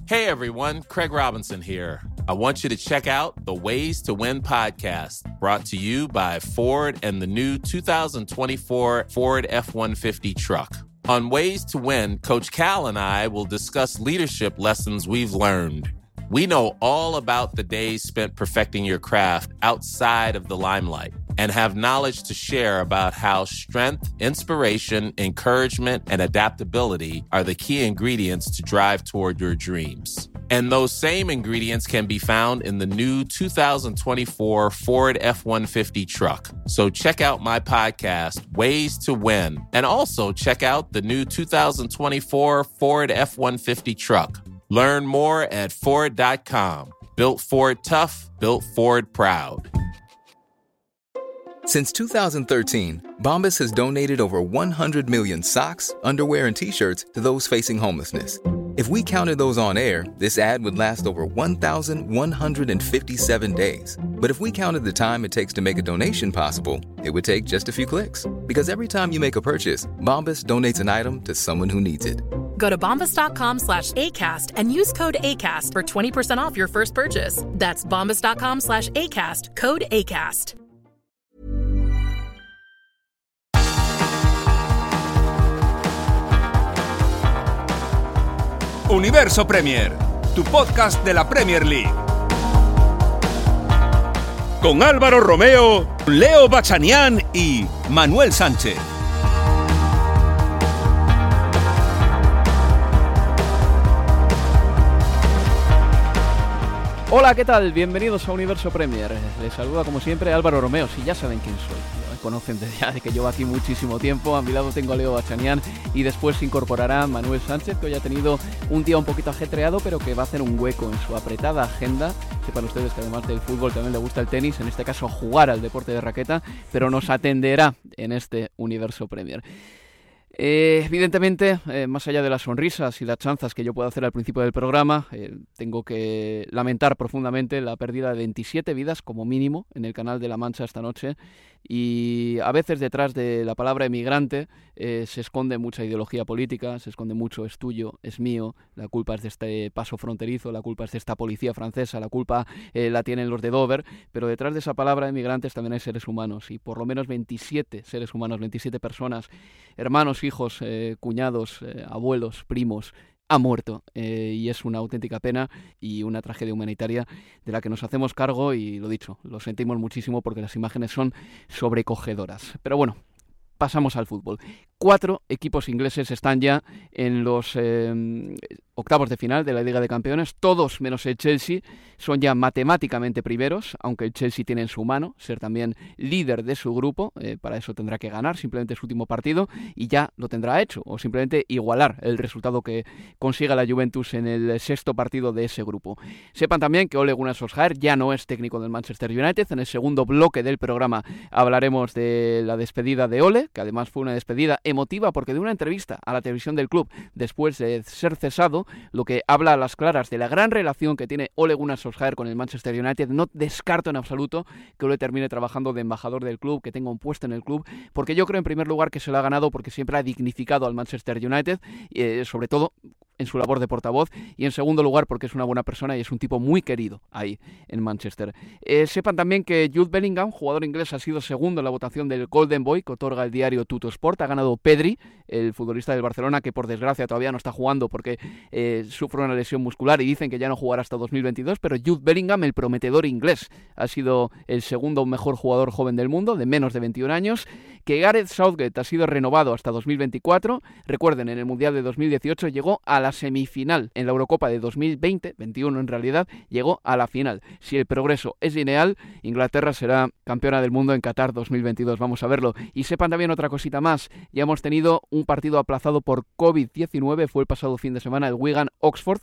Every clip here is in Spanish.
Hey everyone, Craig Robinson here. I want you to check out the Ways to Win podcast, brought to you by Ford and the new 2024 Ford F-150 truck. On Ways to Win, Coach Cal and I will discuss leadership lessons we've learned. We know all about the days spent perfecting your craft outside of the limelight and have knowledge to share about how strength, inspiration, encouragement, and adaptability are the key ingredients to drive toward your dreams. And those same ingredients can be found in the new 2024 Ford F-150 truck. So check out my podcast, Ways to Win, and also check out the new 2024 Ford F-150 truck. Learn more at Ford.com. Built Ford tough, built Ford proud. Since 2013, Bombas has donated over 100 million socks, underwear, and T-shirts to those facing homelessness. If we counted those on air, this ad would last over 1,157 days. But if we counted the time it takes to make a donation possible, it would take just a few clicks. Because every time you make a purchase, Bombas donates an item to someone who needs it. Go to bombas.com/ACAST and use code ACAST for 20% off your first purchase. That's bombas.com/ACAST, code ACAST. Universo Premier, tu podcast de la Premier League. Con Álvaro Romeo, Leo Bachanian y Manuel Sánchez. Hola, ¿qué tal? Bienvenidos a Universo Premier. Les saluda como siempre Álvaro Romeo. Si ya saben quién soy, me conocen desde ya de que llevo aquí muchísimo tiempo. A mi lado tengo a Leo Bachanian y después se incorporará Manuel Sánchez, que hoy ha tenido un día un poquito ajetreado, pero que va a hacer un hueco en su apretada agenda. Sepan ustedes que además del fútbol también le gusta el tenis, en este caso jugar al deporte de raqueta, pero nos atenderá en este Universo Premier. Evidentemente, más allá de las sonrisas y las chanzas que yo puedo hacer al principio del programa, tengo que lamentar profundamente la pérdida de 27 vidas como mínimo en el Canal de la Mancha esta noche, y a veces detrás de la palabra emigrante se esconde mucha ideología política, se esconde mucho es tuyo, es mío, la culpa es de este paso fronterizo, la culpa es de esta policía francesa, la culpa la tienen los de Dover, pero detrás de esa palabra emigrantes también hay seres humanos, y por lo menos 27 seres humanos, 27 personas, hermanos, hijos, cuñados, abuelos, primos, ha muerto, y es una auténtica pena y una tragedia humanitaria de la que nos hacemos cargo, y lo dicho, lo sentimos muchísimo porque las imágenes son sobrecogedoras. Pero bueno, pasamos al fútbol. 4 equipos ingleses están ya en los octavos de final de la Liga de Campeones, todos menos el Chelsea son ya matemáticamente primeros, aunque el Chelsea tiene en su mano ser también líder de su grupo. Para eso tendrá que ganar simplemente su último partido y ya lo tendrá hecho, o simplemente igualar el resultado que consiga la Juventus en el sexto partido de ese grupo. Sepan también que Ole Gunnar Solskjaer ya no es técnico del Manchester United. En el segundo bloque del programa hablaremos de la despedida de Ole, que además fue una despedida emotiva porque de una entrevista a la televisión del club después de ser cesado, lo que habla a las claras de la gran relación que tiene Ole Gunnar Solskjaer con el Manchester United. No descarto en absoluto que Ole termine trabajando de embajador del club, que tenga un puesto en el club, porque yo creo en primer lugar que se lo ha ganado porque siempre ha dignificado al Manchester United, sobre todo en su labor de portavoz, y en segundo lugar porque es una buena persona y es un tipo muy querido ahí en Manchester. Sepan también que Jude Bellingham, jugador inglés, ha sido segundo en la votación del Golden Boy que otorga el diario Tuttosport. Ha ganado Pedri, el futbolista del Barcelona, que por desgracia todavía no está jugando porque sufre una lesión muscular y dicen que ya no jugará hasta 2022, pero Jude Bellingham, el prometedor inglés, ha sido el segundo mejor jugador joven del mundo, de menos de 21 años, que Gareth Southgate ha sido renovado hasta 2024. Recuerden, en el Mundial de 2018 llegó a la semifinal, en la Eurocopa de 2020, 21 en realidad, llegó a la final. Si el progreso es lineal, Inglaterra será campeona del mundo en Qatar 2022, vamos a verlo. Y sepan también otra cosita más, ya hemos tenido un partido aplazado por COVID-19, fue el pasado fin de semana, el Wigan-Oxford.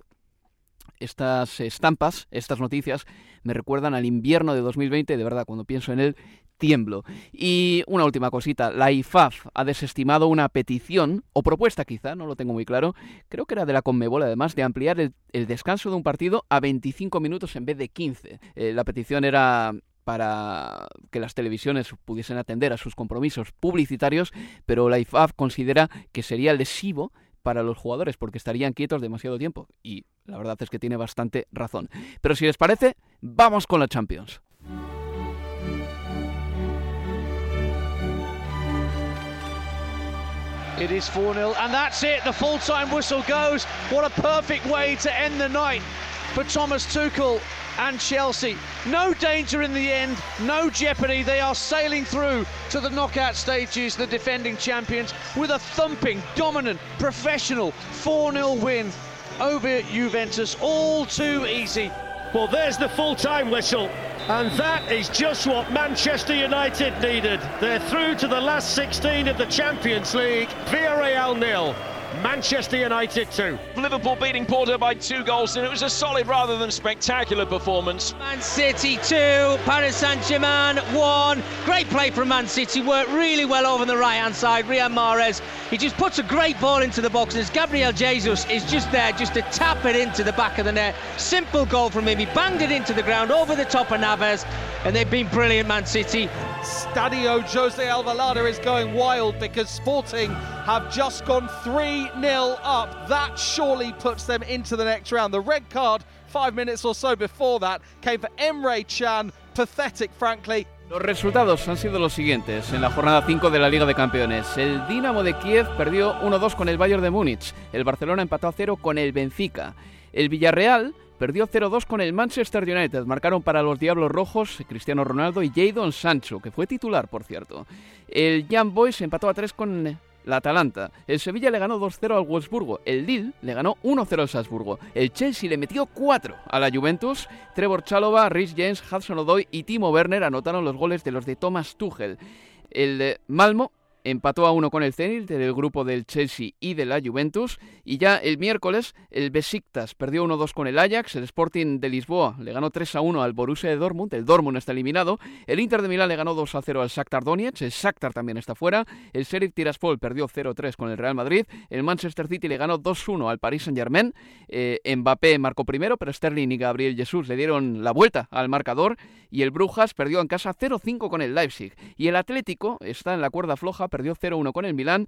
Estas estampas, estas noticias, me recuerdan al invierno de 2020, de verdad, cuando pienso en él, tiemblo. Y una última cosita, la IFAF ha desestimado una petición, o propuesta quizá, no lo tengo muy claro, creo que era de la Conmebol además, de ampliar el descanso de un partido a 25 minutos en vez de 15. La petición era para que las televisiones pudiesen atender a sus compromisos publicitarios, pero la IFAF considera que sería lesivo para los jugadores porque estarían quietos demasiado tiempo. Y la verdad es que tiene bastante razón. Pero si les parece, vamos con la Champions. It is 4-0 and that's it, the full-time whistle goes. What a perfect way to end the night for Thomas Tuchel and Chelsea. No danger in the end, no jeopardy. They are sailing through to the knockout stages, the defending champions, with a thumping, dominant, professional 4-0 win over Juventus. All too easy. Well, there's the full-time whistle, and that is just what Manchester United needed. They're through to the last 16 of the Champions League. Villarreal 0. Manchester United 2. Liverpool beating Porto by 2 goals, and it was a solid rather than spectacular performance. Man City 2, Paris Saint-Germain 1. Great play from Man City, worked really well over on the right-hand side. Riyad Mahrez, he just puts a great ball into the box, and Gabriel Jesus is just there just to tap it into the back of the net. Simple goal from him, he banged it into the ground over the top of Navas, and they've been brilliant, Man City. Stadio Jose Alvalade is going wild because Sporting have just gone 3-0 up. That surely puts them into the next round. The red card 5 minutes or so before that came for Emre Can. Pathetic, frankly. Los resultados han sido los siguientes en la jornada 5 de la Liga de Campeones. El Dinamo de Kiev perdió 1-2 con el Bayern de Múnich. El Barcelona empató a 0 con el Benfica. El Villarreal perdió 0-2 con el Manchester United. Marcaron para los Diablos Rojos Cristiano Ronaldo y Jadon Sancho, que fue titular, por cierto. El Young Boys empató a 3 con la Atalanta. El Sevilla le ganó 2-0 al Wolfsburgo. El Lille le ganó 1-0 al Salzburgo. El Chelsea le metió 4 a la Juventus. Trevor Chalobah, Reece James, Hudson-Odoi y Timo Werner anotaron los goles de los de Thomas Tuchel. El Malmo empató a 1 con el Zenit del grupo del Chelsea y de la Juventus. Y ya el miércoles el Besiktas perdió 1-2 con el Ajax. El Sporting de Lisboa le ganó 3-1 al Borussia de Dortmund. El Dortmund está eliminado. El Inter de Milán le ganó 2-0 al Shakhtar Donetsk. El Shakhtar también está fuera. El Sheriff Tiraspol perdió 0-3 con el Real Madrid. El Manchester City le ganó 2-1 al Paris Saint-Germain. Mbappé marcó primero, pero Sterling y Gabriel Jesús le dieron la vuelta al marcador. Y el Brujas perdió en casa 0-5 con el Leipzig. Y el Atlético está en la cuerda floja, perdió 0-1 con el Milán.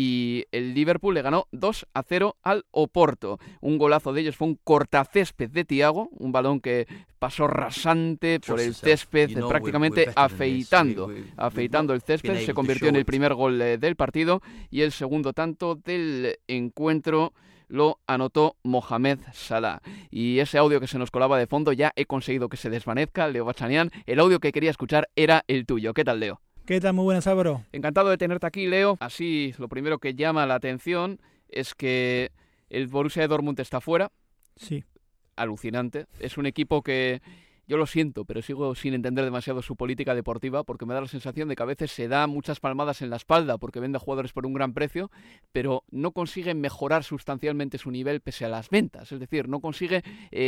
Y el Liverpool le ganó 2-0 al Oporto. Un golazo de ellos fue un cortacésped de Thiago, un balón que pasó rasante por el césped, prácticamente afeitando el césped. Se convirtió en el primer gol del partido y el segundo tanto del encuentro lo anotó Mohamed Salah. Y ese audio que se nos colaba de fondo ya he conseguido que se desvanezca. Leo Bachanian, el audio que quería escuchar era el tuyo. ¿Qué tal, Leo? ¿Qué tal? Muy buenas, Álvaro. Encantado de tenerte aquí, Leo. Así, lo primero que llama la atención es que el Borussia de Dortmund está fuera. Sí. Alucinante. Es un equipo que, yo lo siento, pero sigo sin entender demasiado su política deportiva, porque me da la sensación de que a veces se da muchas palmadas en la espalda porque vende a jugadores por un gran precio, pero no consigue mejorar sustancialmente su nivel pese a las ventas. Es decir, no consigue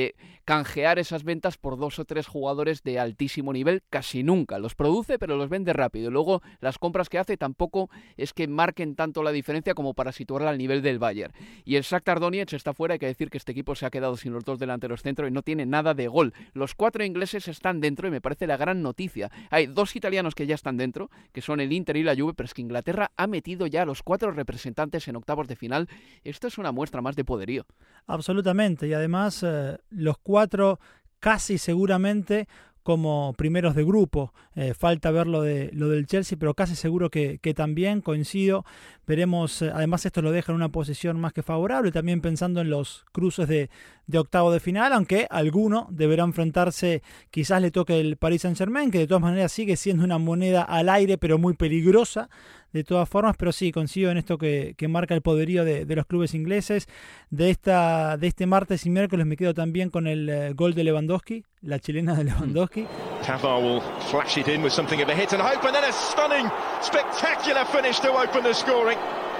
canjear esas ventas por 2 o 3 jugadores de altísimo nivel casi nunca. Los produce, pero los vende rápido. Y luego las compras que hace tampoco es que marquen tanto la diferencia como para situarla al nivel del Bayern. Y el Shakhtar Donetsk está fuera. Hay que decir que este equipo se ha quedado sin los 2 delanteros centro y no tiene nada de gol. Los 4 ingleses están dentro y me parece la gran noticia. Hay 2 italianos que ya están dentro, que son el Inter y la Juve, pero es que Inglaterra ha metido ya a los 4 representantes en octavos de final. Esto es una muestra más de poderío. Absolutamente, y además los 4 casi seguramente como primeros de grupo. Falta ver lo del Chelsea, pero casi seguro que también coincido. Veremos, además esto lo deja en una posición más que favorable, también pensando en los cruces de octavo de final, aunque alguno deberá enfrentarse, quizás le toque el Paris Saint-Germain, que de todas maneras sigue siendo una moneda al aire, pero muy peligrosa de todas formas. Pero sí, coincido en esto que marca el poderío de los clubes ingleses. De este martes y miércoles me quedo también con el gol de Lewandowski, la chilena de Lewandowski. Cavani will flash it in with something of a hit and hope, and then a stunning, spectacular finish to open the scoring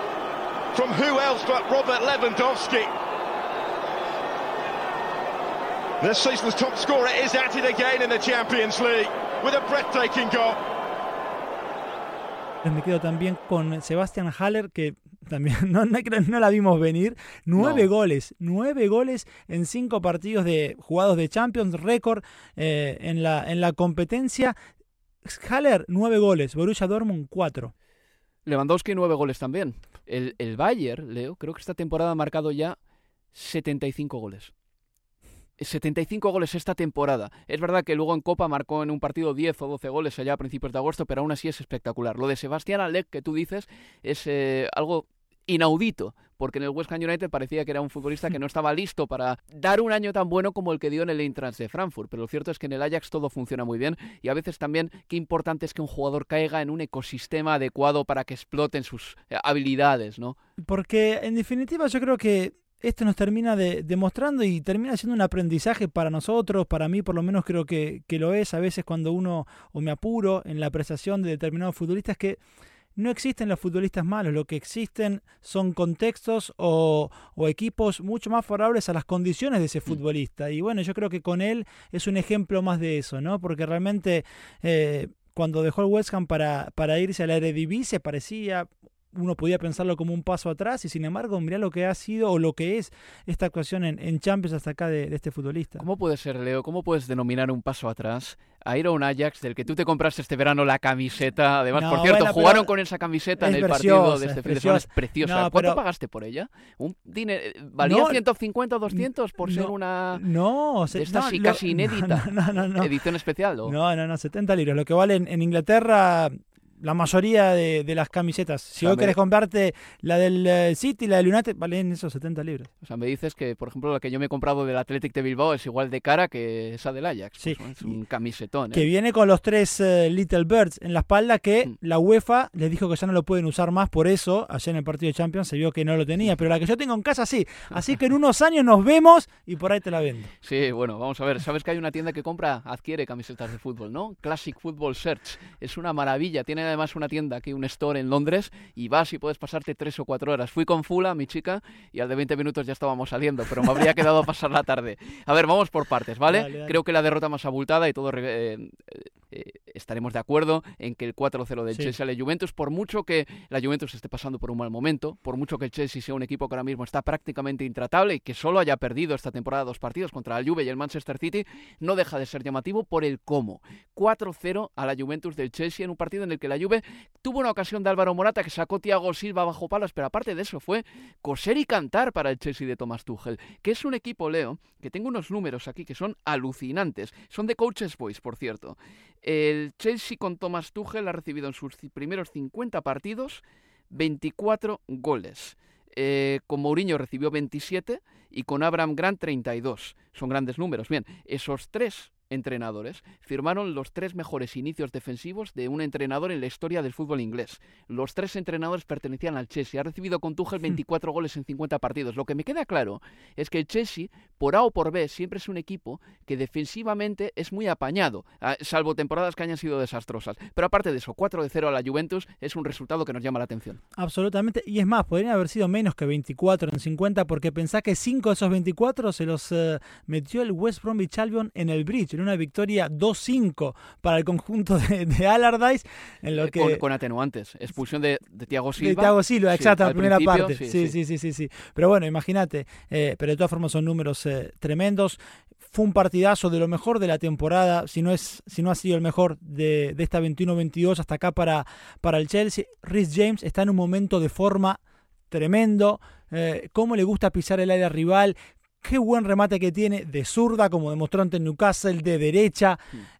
from who else but Robert Lewandowski. The season's top scorer is at it again in the Champions League with a breathtaking goal. Me quedo también con Sebastian Haller, que también no la vimos venir. 9 goles en 5 partidos jugados de Champions, récord en la competencia. Haller, 9 goles, Borussia Dortmund 4. Lewandowski 9 goles también. El Bayern, Leo, creo que esta temporada ha marcado ya 75 goles. 75 goles esta temporada. Es verdad que luego en Copa marcó en un partido 10 o 12 goles allá a principios de agosto, pero aún así es espectacular. Lo de Sebastián Haller, que tú dices, es algo inaudito, porque en el West Ham United parecía que era un futbolista que no estaba listo para dar un año tan bueno como el que dio en el Eintracht de Frankfurt, pero lo cierto es que en el Ajax todo funciona muy bien, y a veces también qué importante es que un jugador caiga en un ecosistema adecuado para que exploten sus habilidades, ¿no? Porque en definitiva yo creo que esto nos termina demostrando y termina siendo un aprendizaje para nosotros, para mí por lo menos creo que lo es. A veces cuando uno, o me apuro en la apreciación de determinados futbolistas, que no existen los futbolistas malos, lo que existen son contextos o equipos mucho más favorables a las condiciones de ese futbolista. Y bueno, yo creo que con él es un ejemplo más de eso, ¿no? Porque realmente cuando dejó el West Ham para irse a la Eredivisie parecía... Uno podía pensarlo como un paso atrás y sin embargo mirá lo que ha sido o lo que es esta actuación en Champions hasta acá de este futbolista. ¿Cómo puede ser, Leo? ¿Cómo puedes denominar un paso atrás a ir a un Ajax del que tú te compraste este verano la camiseta? Además, por cierto, jugaron con esa camiseta en el partido de este fin de semana. Es preciosa. No, ¿cuánto pagaste por ella? ¿Valía 150 o 200 por ser una de estas casi inédita? No. ¿Edición especial? ¿O? No, 70 libras. Lo que vale en Inglaterra... La mayoría de las camisetas. Si vos querés comprarte la del City, la del United, valen esos 70 libras. O sea, me dices que, por ejemplo, la que yo me he comprado del Athletic de Bilbao es igual de cara que esa del Ajax. Sí. Pues, es un camisetón. Que viene con los 3 Little Birds en la espalda que la UEFA les dijo que ya no lo pueden usar más. Por eso, ayer en el partido de Champions se vio que no lo tenía. Pero la que yo tengo en casa sí. Así que en unos años nos vemos y por ahí te la vendo. Sí, bueno, vamos a ver. ¿Sabes que hay una tienda que adquiere camisetas de fútbol, ¿no? Classic Football Search. Es una maravilla. Tiene además una tienda aquí, un store en Londres, y vas y puedes pasarte 3 o 4 horas. Fui con Fula, mi chica, y al de 20 minutos ya estábamos saliendo, pero me habría quedado a pasar la tarde. A ver, vamos por partes, ¿vale? Dale. Creo que la derrota más abultada y todos estaremos de acuerdo en que el 4-0 del Chelsea a la Juventus, por mucho que la Juventus esté pasando por un mal momento, por mucho que el Chelsea sea un equipo que ahora mismo está prácticamente intratable y que solo haya perdido esta temporada 2 partidos contra la Juve y el Manchester City, no deja de ser llamativo por el cómo. 4-0 a la Juventus del Chelsea en un partido en el que la Juve tuvo una ocasión de Álvaro Morata que sacó Thiago Silva bajo palos, pero aparte de eso fue coser y cantar para el Chelsea de Thomas Tuchel, que es un equipo, Leo, que tengo unos números aquí que son alucinantes, son de Coaches Voice, por cierto. El Chelsea con Thomas Tuchel ha recibido en sus primeros 50 partidos 24 goles. Con Mourinho recibió 27 y con Abraham Grant 32. Son grandes números. Bien, esos 3 entrenadores firmaron los 3 mejores inicios defensivos de un entrenador en la historia del fútbol inglés. Los 3 entrenadores pertenecían al Chelsea. Ha recibido con Tuchel 24 goles en 50 partidos. Lo que me queda claro es que el Chelsea, por A o por B, siempre es un equipo que defensivamente es muy apañado, salvo temporadas que hayan sido desastrosas. Pero aparte de eso, 4-0 a la Juventus es un resultado que nos llama la atención. Absolutamente. Y es más, podrían haber sido menos que 24 en 50, porque pensá que 5 de esos 24 se los metió el West Bromwich Albion en el Bridge, en una victoria 2-5 para el conjunto de Allardyce, en lo que con atenuantes, expulsión de Thiago Silva. De Thiago Silva, exacto, la primera parte. Sí. Pero bueno, imagínate, pero de todas formas son números tremendos. Fue un partidazo, de lo mejor de la temporada, si no ha sido el mejor de esta 21-22 hasta acá para el Chelsea. Reece James está en un momento de forma tremendo, cómo le gusta pisar el área rival. Qué buen remate que tiene de zurda, como demostró ante Newcastle, de derecha.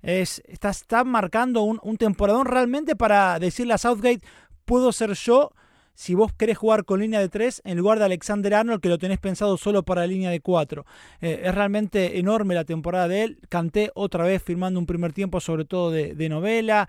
Está marcando un temporadón realmente para decirle a Southgate, puedo ser yo si vos querés jugar con línea de 3 en lugar de Alexander Arnold, que lo tenés pensado solo para la línea de 4. Es realmente enorme la temporada de él. Kanté otra vez firmando un primer tiempo, sobre todo de novela.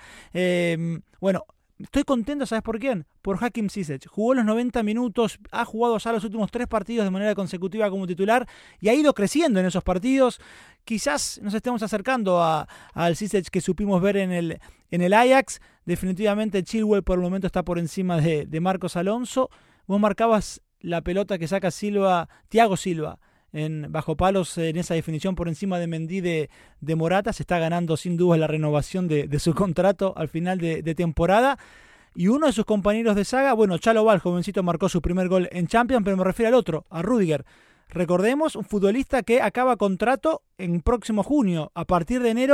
Bueno, estoy contento, ¿sabes por quién? Por Hakim Ziyech. Jugó los 90 minutos, ha jugado ya los últimos 3 partidos de manera consecutiva como titular y ha ido creciendo en esos partidos. Quizás nos estemos acercando al Ziyech que supimos ver en el Ajax. Definitivamente Chilwell por el momento está por encima de Marcos Alonso. Vos marcabas la pelota que saca Thiago Silva bajo palos en esa definición por encima de Mendy de Morata. Se está ganando sin duda la renovación de su contrato al final de temporada. Y uno de sus compañeros de saga, bueno, Chalobah, el jovencito, marcó su primer gol en Champions, pero me refiero al otro, a Rüdiger. Recordemos, un futbolista que acaba contrato en próximo junio. A partir de enero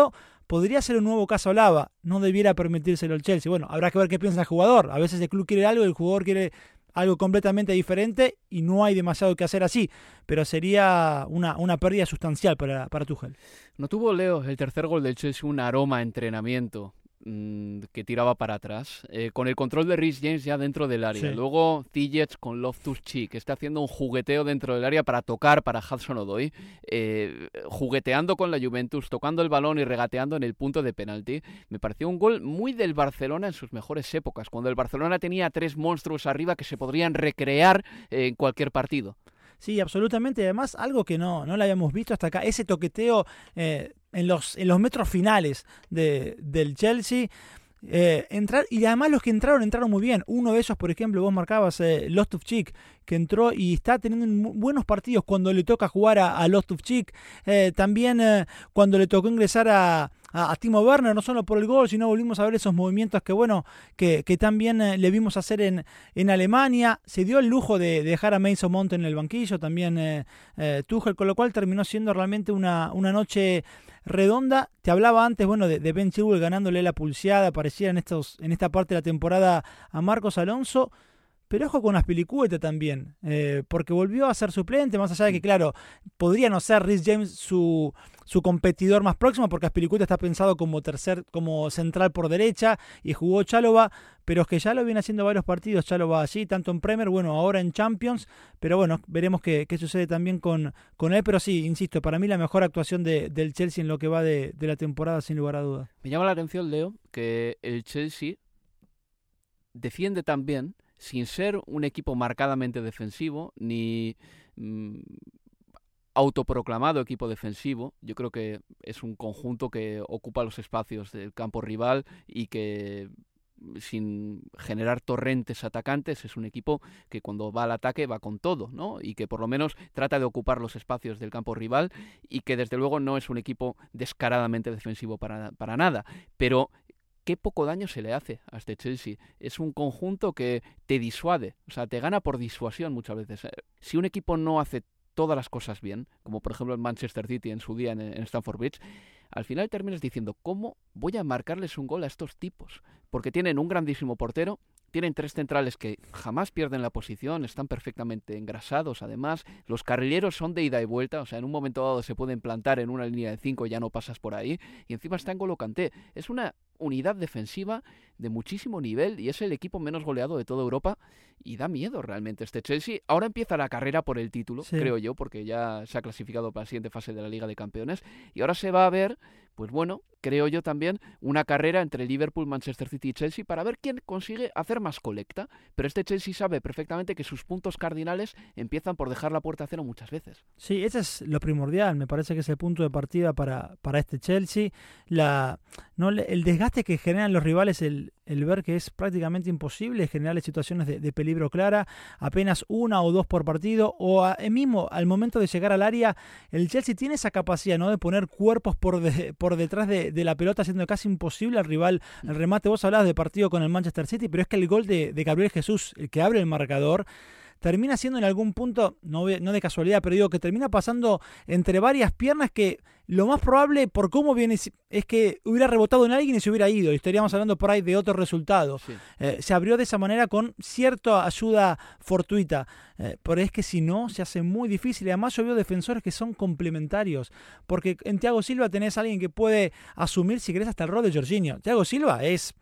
podría ser un nuevo caso Lava, no debiera permitírselo el Chelsea. Bueno, habrá que ver qué piensa el jugador. A veces el club quiere algo y el jugador quiere algo completamente diferente y no hay demasiado que hacer así, pero sería una pérdida sustancial para Tuchel. ¿No tuvo, Leo, el tercer gol del Chelsea un aroma a entrenamiento que tiraba para atrás, con el control de Reece James ya dentro del área? Sí. Luego Ziyech con Loftus-Cheek, que está haciendo un jugueteo dentro del área para tocar para Hudson-Odoi, jugueteando con la Juventus, tocando el balón y regateando en el punto de penalti. Me pareció un gol muy del Barcelona en sus mejores épocas, cuando el Barcelona tenía 3 monstruos arriba que se podrían recrear en cualquier partido. Sí, absolutamente. Además, algo que no lo habíamos visto hasta acá, ese toqueteo en los metros finales del Chelsea. Entrar, y además los que entraron muy bien. Uno de esos, por ejemplo, vos marcabas Loftus-Cheek, que entró y está teniendo buenos partidos cuando le toca jugar a Loftus-Cheek. También cuando le tocó ingresar a Timo Werner, no solo por el gol, sino volvimos a ver esos movimientos que también le vimos hacer en Alemania. Se dio el lujo de dejar a Mason Mount en el banquillo también Tuchel, con lo cual terminó siendo realmente una noche redonda. Te hablaba antes, de Ben Chilwell ganándole la pulseada, parecía en esta parte de la temporada a Marcos Alonso. Pero ojo con Azpilicueta también, porque volvió a ser suplente, más allá de que, claro, podría no ser Reece James su competidor más próximo, porque Azpilicueta está pensado como central por derecha, y jugó Chalobah, pero es que ya lo viene haciendo varios partidos Chalobah allí, tanto en Premier, ahora en Champions, pero veremos qué sucede también con él. Pero sí, insisto, para mí la mejor actuación del Chelsea en lo que va de la temporada, sin lugar a dudas. Me llama la atención, Leo, que el Chelsea defiende tan bien, sin ser un equipo marcadamente defensivo, ni autoproclamado equipo defensivo. Yo creo que es un conjunto que ocupa los espacios del campo rival y que, sin generar torrentes atacantes, es un equipo que cuando va al ataque va con todo, ¿no? Y que por lo menos trata de ocupar los espacios del campo rival, y que desde luego no es un equipo descaradamente defensivo para nada. Pero qué poco daño se le hace a este Chelsea. Es un conjunto que te disuade, o sea, te gana por disuasión muchas veces. Si un equipo no hace todas las cosas bien, como por ejemplo el Manchester City en su día en Stamford Bridge, al final terminas diciendo, ¿cómo voy a marcarles un gol a estos tipos? Porque tienen un grandísimo portero, tienen 3 centrales que jamás pierden la posición, están perfectamente engrasados además, los carrileros son de ida y vuelta, o sea, en un momento dado se pueden plantar en una línea de 5 y ya no pasas por ahí, y encima está N'Golo Kanté. Es una unidad defensiva de muchísimo nivel y es el equipo menos goleado de toda Europa, y da miedo realmente este Chelsea. Ahora empieza la carrera por el título, sí, creo yo, porque ya se ha clasificado para la siguiente fase de la Liga de Campeones, y ahora se va a ver, creo yo también, una carrera entre Liverpool, Manchester City y Chelsea para ver quién consigue hacer más colecta. Pero este Chelsea sabe perfectamente que sus puntos cardinales empiezan por dejar la puerta a cero muchas veces. Sí, ese es lo primordial, me parece que es el punto de partida para este Chelsea. El desgaste que generan los rivales, el ver que es prácticamente imposible generarle situaciones de peligro clara, apenas 1 o 2 por partido, o mismo al momento de llegar al área, el Chelsea tiene esa capacidad, ¿no?, de poner cuerpos por detrás de la pelota, haciendo casi imposible al rival el remate. Vos hablabas de partido con el Manchester City, pero es que el gol de Gabriel Jesús, el que abre el marcador, termina siendo en algún punto, no de casualidad, pero digo que termina pasando entre varias piernas, que lo más probable por cómo viene es que hubiera rebotado en alguien y se hubiera ido, y estaríamos hablando por ahí de otro resultado. Sí. Se abrió de esa manera con cierta ayuda fortuita, pero es que si no, se hace muy difícil. Y además yo veo defensores que son complementarios, porque en Thiago Silva tenés a alguien que puede asumir, si querés, hasta el rol de Jorginho. Thiago Silva es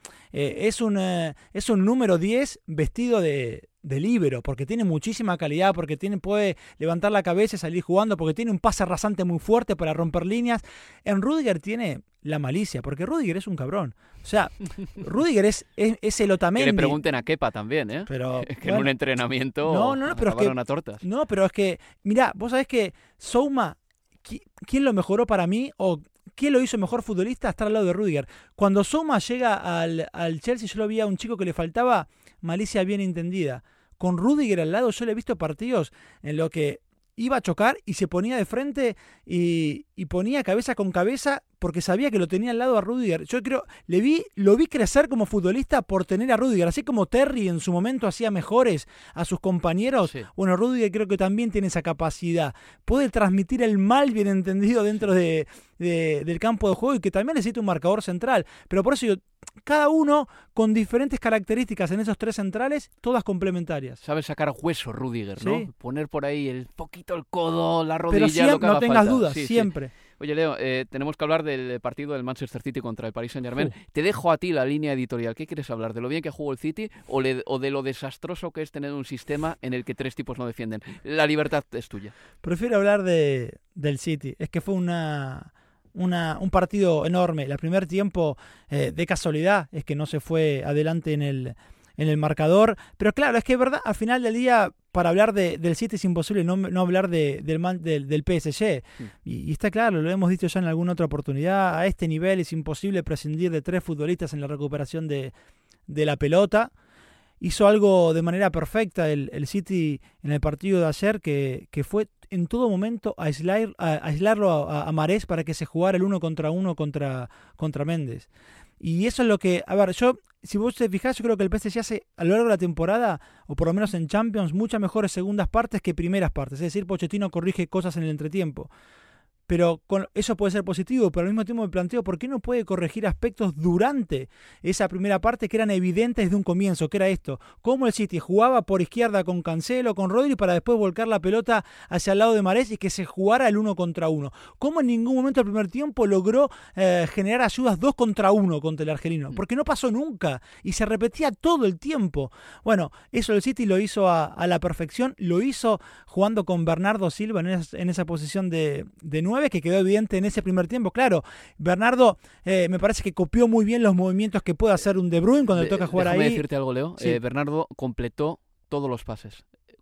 un número 10 vestido de líbero, porque tiene muchísima calidad, porque puede levantar la cabeza y salir jugando, porque tiene un pase rasante muy fuerte para romper líneas. En Rudiger tiene la malicia, porque Rudiger es un cabrón. O sea, Rudiger es el Otamendi. Que le pregunten a Kepa también, ¿eh? Pero, es que en un entrenamiento pero acabaron a tortas. No, pero es que, mirá, vos sabés que Souma, ¿quién lo mejoró para mí? O ¿quién lo hizo mejor futbolista? Estar al lado de Rudiger. Cuando Souma llega al Chelsea, yo lo vi a un chico que le faltaba malicia bien entendida. Con Rudiger al lado, yo le he visto partidos en lo que iba a chocar y se ponía de frente y ponía cabeza con cabeza porque sabía que lo tenía al lado a Rüdiger. Yo creo, lo vi crecer como futbolista por tener a Rüdiger, así como Terry en su momento hacía mejores a sus compañeros. Sí. Bueno, Rüdiger creo que también tiene esa capacidad. Puede transmitir el mal bien entendido dentro del campo de juego y que también necesita un marcador central. Pero por eso yo, cada uno con diferentes características en esos tres centrales, todas complementarias. Sabe sacar hueso Rüdiger, ¿no? Sí. Poner por ahí el poquito el codo, la rodilla, pero siempre, lo que haga no tengas falta. dudas, Sí. siempre. Oye, Leo, tenemos que hablar del partido del Manchester City contra el Paris Saint-Germain. Te dejo a ti la línea editorial. ¿Qué quieres hablar? ¿De lo bien que jugó el City o de lo desastroso que es tener un sistema en el que tres tipos no defienden? La libertad es tuya. Prefiero hablar del City. Es que fue un partido enorme. El primer tiempo, de casualidad, es que no se fue adelante en el marcador. Pero claro, es que es verdad, al final del día, para hablar del City es imposible no hablar del PSG. Y está claro, lo hemos dicho ya en alguna otra oportunidad, a este nivel es imposible prescindir de tres futbolistas en la recuperación de la pelota. Hizo algo de manera perfecta el City en el partido de ayer, que fue en todo momento aislarlo a Mahrez para que se jugara el 1 contra 1 contra Méndez. Y eso es lo que, a ver, si vos te fijás, yo creo que el PSG hace a lo largo de la temporada, o por lo menos en Champions, muchas mejores segundas partes que primeras partes. Es decir, Pochettino corrige cosas en el entretiempo. Pero eso puede ser positivo, pero al mismo tiempo me planteo por qué no puede corregir aspectos durante esa primera parte que eran evidentes desde un comienzo, que era esto: cómo el City jugaba por izquierda con Cancelo, con Rodri, para después volcar la pelota hacia el lado de Mahrez y que se jugara el 1 contra 1. Cómo en ningún momento del primer tiempo logró generar ayudas 2 contra 1 contra el argelino, porque no pasó nunca y se repetía todo el tiempo. Bueno, eso el City lo hizo a la perfección, lo hizo jugando con Bernardo Silva en esa posición de 9, que quedó evidente en ese primer tiempo. Claro, Bernardo me parece que copió muy bien los movimientos que puede hacer un De Bruyne cuando le toca jugar ahí. Déjame decirte algo, Leo. Sí. Bernardo completó todos los pases.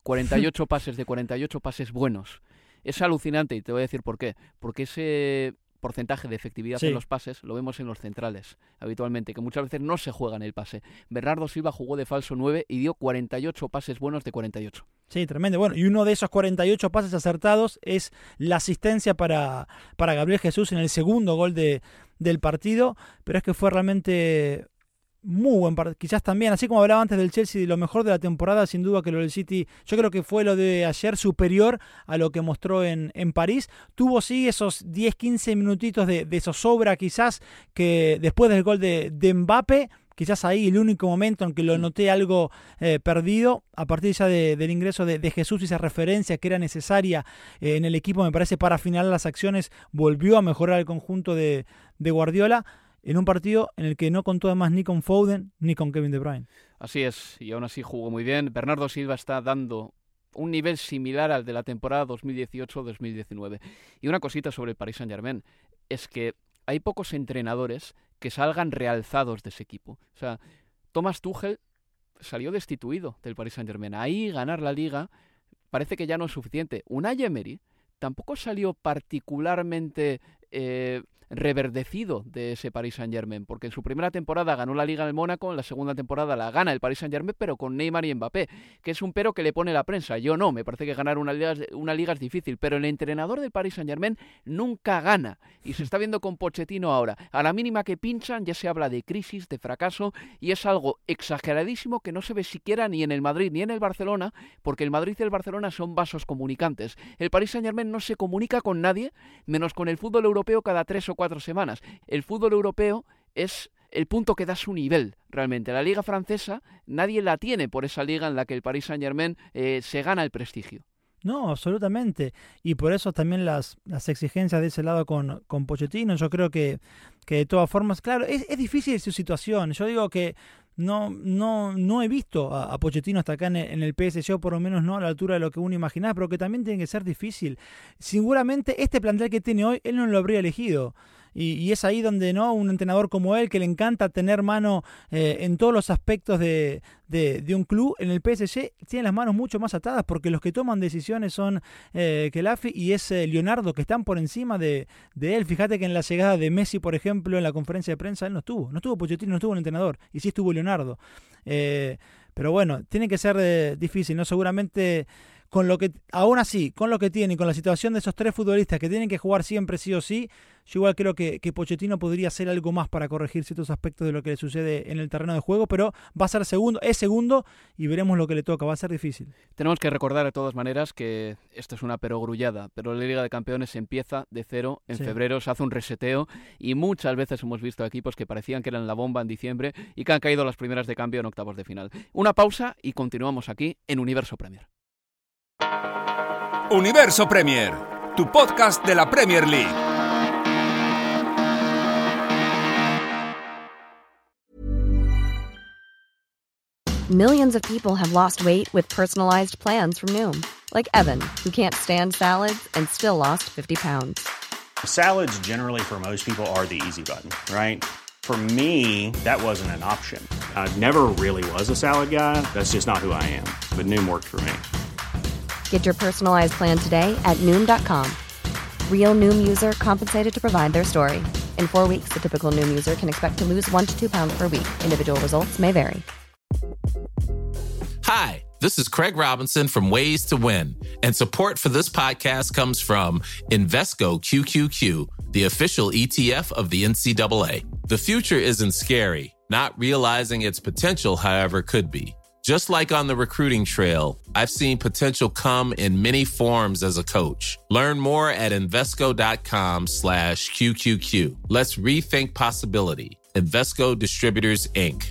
48 pases de 48 pases buenos. Es alucinante y te voy a decir por qué. Porque ese porcentaje de efectividad en los pases lo vemos en los centrales habitualmente, que muchas veces no se juega en el pase. Bernardo Silva jugó de falso 9 y dio 48 pases buenos de 48. Sí, tremendo. Bueno, y uno de esos 48 pases acertados es la asistencia para Gabriel Jesús en el segundo gol del partido, pero es que fue realmente muy buen partido. Quizás también, así como hablaba antes del Chelsea, de lo mejor de la temporada, sin duda que lo del City, yo creo que fue lo de ayer superior a lo que mostró en París. Tuvo sí esos 10-15 minutitos de zozobra quizás, que después del gol de Mbappé, quizás ahí el único momento en que lo noté algo perdido, a partir ya del ingreso de Jesús y esa referencia que era necesaria en el equipo, me parece, para finalizar las acciones, volvió a mejorar el conjunto de Guardiola, en un partido en el que no contó además ni con Foden ni con Kevin De Bruyne. Así es, y aún así jugó muy bien. Bernardo Silva está dando un nivel similar al de la temporada 2018-2019. Y una cosita sobre el Paris Saint-Germain, es que hay pocos entrenadores que salgan realzados de ese equipo. O sea, Thomas Tuchel salió destituido del Paris Saint-Germain. Ahí ganar la Liga parece que ya no es suficiente. Unai Emery tampoco salió particularmente reverdecido de ese Paris Saint-Germain, porque en su primera temporada ganó la Liga en el Mónaco, en la segunda temporada la gana el Paris Saint-Germain, pero con Neymar y Mbappé, que es un pero que le pone la prensa. Yo no, me parece que ganar una liga es difícil, pero el entrenador del Paris Saint-Germain nunca gana, y se está viendo con Pochettino ahora. A la mínima que pinchan ya se habla de crisis, de fracaso, y es algo exageradísimo que no se ve siquiera ni en el Madrid ni en el Barcelona, porque el Madrid y el Barcelona son vasos comunicantes. El Paris Saint-Germain no se comunica con nadie, menos con el fútbol europeo cada 3 o 4 semanas. El fútbol europeo es el punto que da su nivel, realmente. La liga francesa nadie la tiene por esa liga en la que el Paris Saint-Germain se gana el prestigio. No, absolutamente. Y por eso también las exigencias de ese lado con Pochettino. Yo creo que de todas formas, claro, es difícil su situación. Yo digo que no he visto a Pochettino hasta acá en el PSG, o por lo menos no a la altura de lo que uno imaginaba, pero que también tiene que ser difícil. Seguramente este plantel que tiene hoy, él no lo habría elegido. Y es ahí donde no un entrenador como él, que le encanta tener mano en todos los aspectos de un club, en el PSG tiene las manos mucho más atadas, porque los que toman decisiones son Khelafi y es Leonardo, que están por encima de él. Fíjate que en la llegada de Messi, por ejemplo, en la conferencia de prensa, él no estuvo Pochettino, no estuvo el entrenador, y sí estuvo Leonardo. Pero bueno, tiene que ser difícil, ¿no? Seguramente aún así, con lo que tiene y con la situación de esos 3 futbolistas que tienen que jugar siempre sí o sí, yo igual creo que Pochettino podría hacer algo más para corregir ciertos aspectos de lo que le sucede en el terreno de juego, pero va a ser segundo y veremos lo que le toca, va a ser difícil. Tenemos que recordar de todas maneras que esto es una perogrullada, pero la Liga de Campeones empieza de cero en febrero, se hace un reseteo y muchas veces hemos visto equipos que parecían que eran la bomba en diciembre y que han caído las primeras de cambio en octavos de final. Una pausa y continuamos aquí en Universo Premier. Universo Premier, tu podcast de la Premier League. Millions of people have lost weight with personalized plans from Noom. Like Evan, who can't stand salads and still lost 50 pounds. Salads generally for most people are the easy button, right? For me, that wasn't an option. I never really was a salad guy. That's just not who I am. But Noom worked for me. Get your personalized plan today at Noom.com. Real Noom user compensated to provide their story. In 4 weeks, the typical Noom user can expect to lose 1 to 2 pounds per week. Individual results may vary. Hi, this is Craig Robinson from Ways to Win, and support for this podcast comes from Invesco QQQ, the official ETF of the NCAA. The future isn't scary. Not realizing its potential, however, could be. Just like on the recruiting trail, I've seen potential come in many forms as a coach. Learn more at Invesco.com/QQQ. Let's rethink possibility. Invesco Distributors, Inc.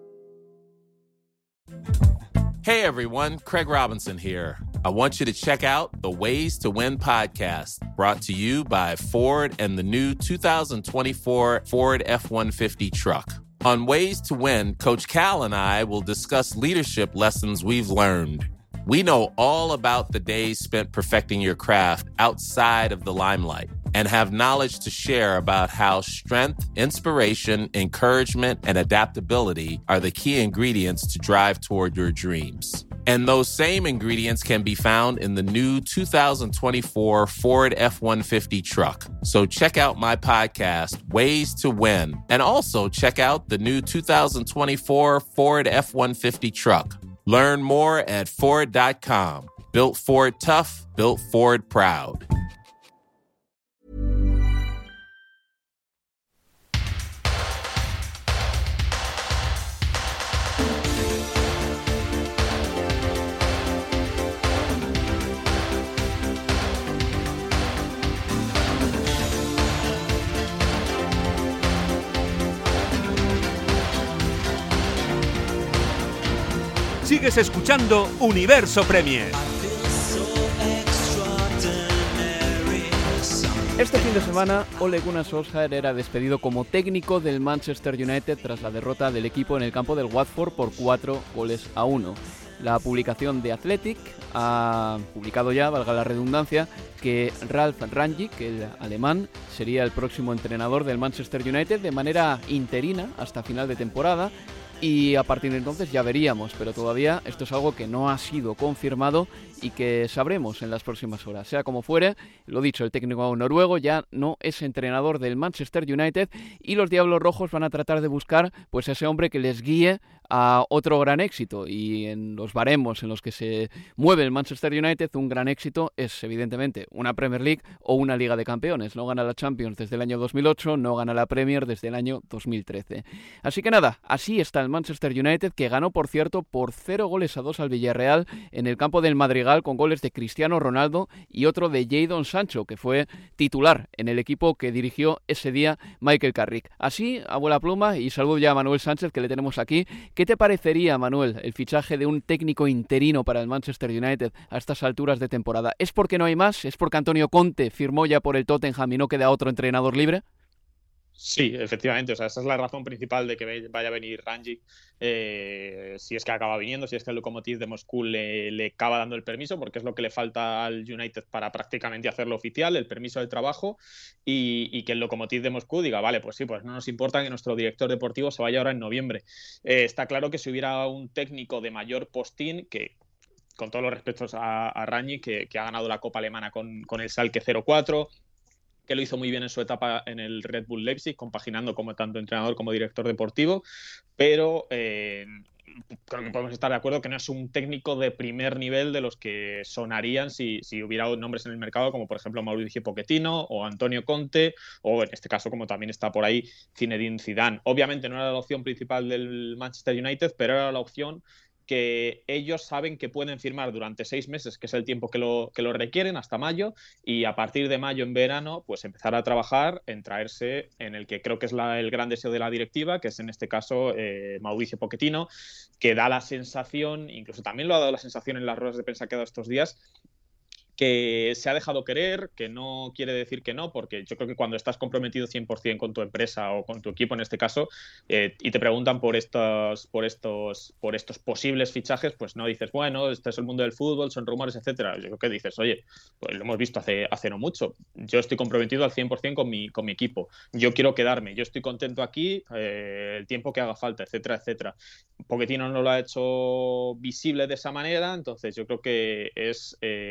Hey everyone, Craig Robinson here. I want you to check out the Ways to Win podcast, brought to you by Ford and the new 2024 Ford F-150 truck. On Ways to Win, Coach Cal and I will discuss leadership lessons we've learned. We know all about the days spent perfecting your craft outside of the limelight and have knowledge to share about how strength, inspiration, encouragement, and adaptability are the key ingredients to drive toward your dreams. And those same ingredients can be found in the new 2024 Ford F-150 truck. So check out my podcast, Ways to Win, and also check out the new 2024 Ford F-150 truck. Learn more at Ford.com. Built Ford tough, built Ford proud. Sigues escuchando Universo Premier. Este fin de semana, Ole Gunnar Solskjaer era despedido como técnico del Manchester United tras la derrota del equipo en el campo del Watford por 4-1. La publicación de Athletic ha publicado ya, valga la redundancia, que Ralf Rangnick, el alemán, sería el próximo entrenador del Manchester United de manera interina hasta final de temporada. Y a partir de entonces ya veríamos, pero todavía esto es algo que no ha sido confirmado y que sabremos en las próximas horas. Sea como fuere, lo dicho, el técnico noruego ya no es entrenador del Manchester United y los Diablos Rojos van a tratar de buscar pues ese hombre que les guíe a otro gran éxito. Y en los baremos en los que se mueve el Manchester United, un gran éxito es evidentemente una Premier League o una Liga de Campeones. No gana la Champions desde el año 2008, no gana la Premier desde el año 2013. Así que nada, así está el Manchester United, que ganó, por cierto, por 0-2 al Villarreal en el campo del Madrigal, con goles de Cristiano Ronaldo y otro de Jadon Sancho, que fue titular en el equipo que dirigió ese día Michael Carrick. Así, abuela pluma, y saludo ya a Manuel Sánchez, que le tenemos aquí. ¿Qué te parecería, Manuel, el fichaje de un técnico interino para el Manchester United a estas alturas de temporada? ¿Es porque no hay más? ¿Es porque Antonio Conte firmó ya por el Tottenham y no queda otro entrenador libre? Sí, efectivamente, o sea, esa es la razón principal de que vaya a venir Rangnick, si es que acaba viniendo, si es que el Lokomotiv de Moscú le acaba dando el permiso, porque es lo que le falta al United para prácticamente hacerlo oficial, el permiso de trabajo, y que el Lokomotiv de Moscú diga, vale, pues sí, pues no nos importa que nuestro director deportivo se vaya ahora en noviembre. Está claro que si hubiera un técnico de mayor postín, que con todos los respetos a Rangnick, que ha ganado la Copa Alemana con el Schalke 04, que lo hizo muy bien en su etapa en el Red Bull Leipzig, compaginando como tanto entrenador como director deportivo, pero creo que podemos estar de acuerdo que no es un técnico de primer nivel de los que sonarían si hubiera nombres en el mercado, como por ejemplo Mauricio Pochettino o Antonio Conte, o en este caso, como también está por ahí, Zinedine Zidane. Obviamente no era la opción principal del Manchester United, pero era la opción que ellos saben que pueden firmar durante 6 meses, que es el tiempo que lo requieren, hasta mayo, y a partir de mayo, en verano, pues empezar a trabajar en traerse en el que creo que es el gran deseo de la directiva, que es en este caso Mauricio Pochettino, que da la sensación, incluso también lo ha dado la sensación en las ruedas de prensa que ha dado estos días, que se ha dejado querer, que no quiere decir que no, porque yo creo que cuando estás comprometido 100% con tu empresa o con tu equipo en este caso, y te preguntan por estos posibles fichajes, pues no dices, bueno, este es el mundo del fútbol, son rumores, etcétera. Yo creo que dices, oye, pues lo hemos visto hace no mucho, yo estoy comprometido al 100% con mi equipo, yo quiero quedarme, yo estoy contento aquí, el tiempo que haga falta, etcétera, etcétera. Pochettino no lo ha hecho visible de esa manera, entonces yo creo que es,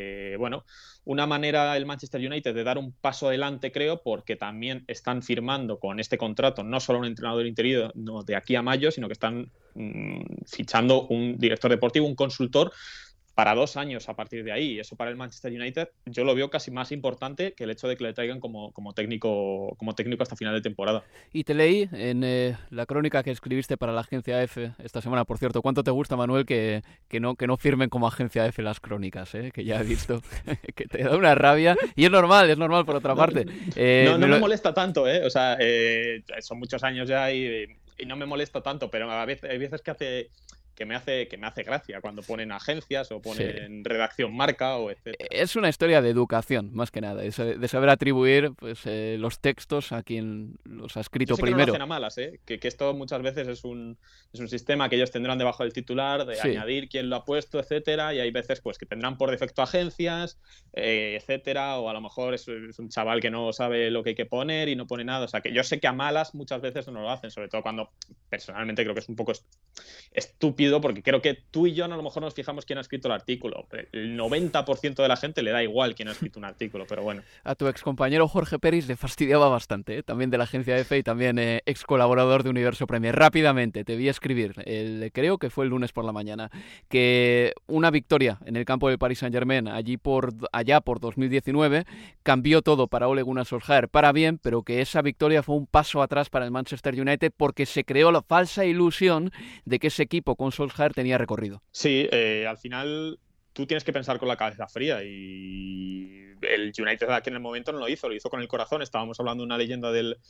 una manera el Manchester United de dar un paso adelante, creo, porque también están firmando con este contrato no solo un entrenador interino de aquí a mayo, sino que están fichando un director deportivo, un consultor para 2 años a partir de ahí. Eso para el Manchester United yo lo veo casi más importante que el hecho de que le traigan como técnico hasta final de temporada. Y te leí en la crónica que escribiste para la agencia F esta semana, por cierto. ¿Cuánto te gusta, Manuel, que no firmen como agencia F las crónicas? Que ya he visto que te da una rabia. Y es normal por otra parte. No me molesta tanto, o sea, son muchos años ya y no me molesta tanto, pero hay veces que me hace gracia cuando ponen agencias o ponen redacción marca o etcétera. Es una historia de educación, más que nada, de saber atribuir pues, los textos a quien los ha escrito Yo sé primero. Que no lo hacen a malas, que esto muchas veces es un sistema que ellos tendrán debajo del titular, de añadir quién lo ha puesto, etcétera, y hay veces pues que tendrán por defecto agencias, etcétera, o a lo mejor es un chaval que no sabe lo que hay que poner y no pone nada. O sea, que yo sé que a malas muchas veces no lo hacen, sobre todo cuando personalmente creo que es un poco estúpido, porque creo que tú y yo a lo mejor nos fijamos quién ha escrito el artículo. El 90% de la gente le da igual quién ha escrito un artículo, pero bueno. A tu excompañero Jorge Peris le fastidiaba bastante, también de la agencia F y también ex colaborador de Universo Premier. Rápidamente, te vi escribir, creo que fue el lunes por la mañana, que una victoria en el campo del Paris Saint-Germain allá por 2019 cambió todo para Ole Gunnar Solskjaer para bien, pero que esa victoria fue un paso atrás para el Manchester United porque se creó la falsa ilusión de que ese equipo con Solskjaer tenía recorrido. Sí, al final tú tienes que pensar con la cabeza fría y el United aquí en el momento no lo hizo con el corazón. Estábamos hablando de una leyenda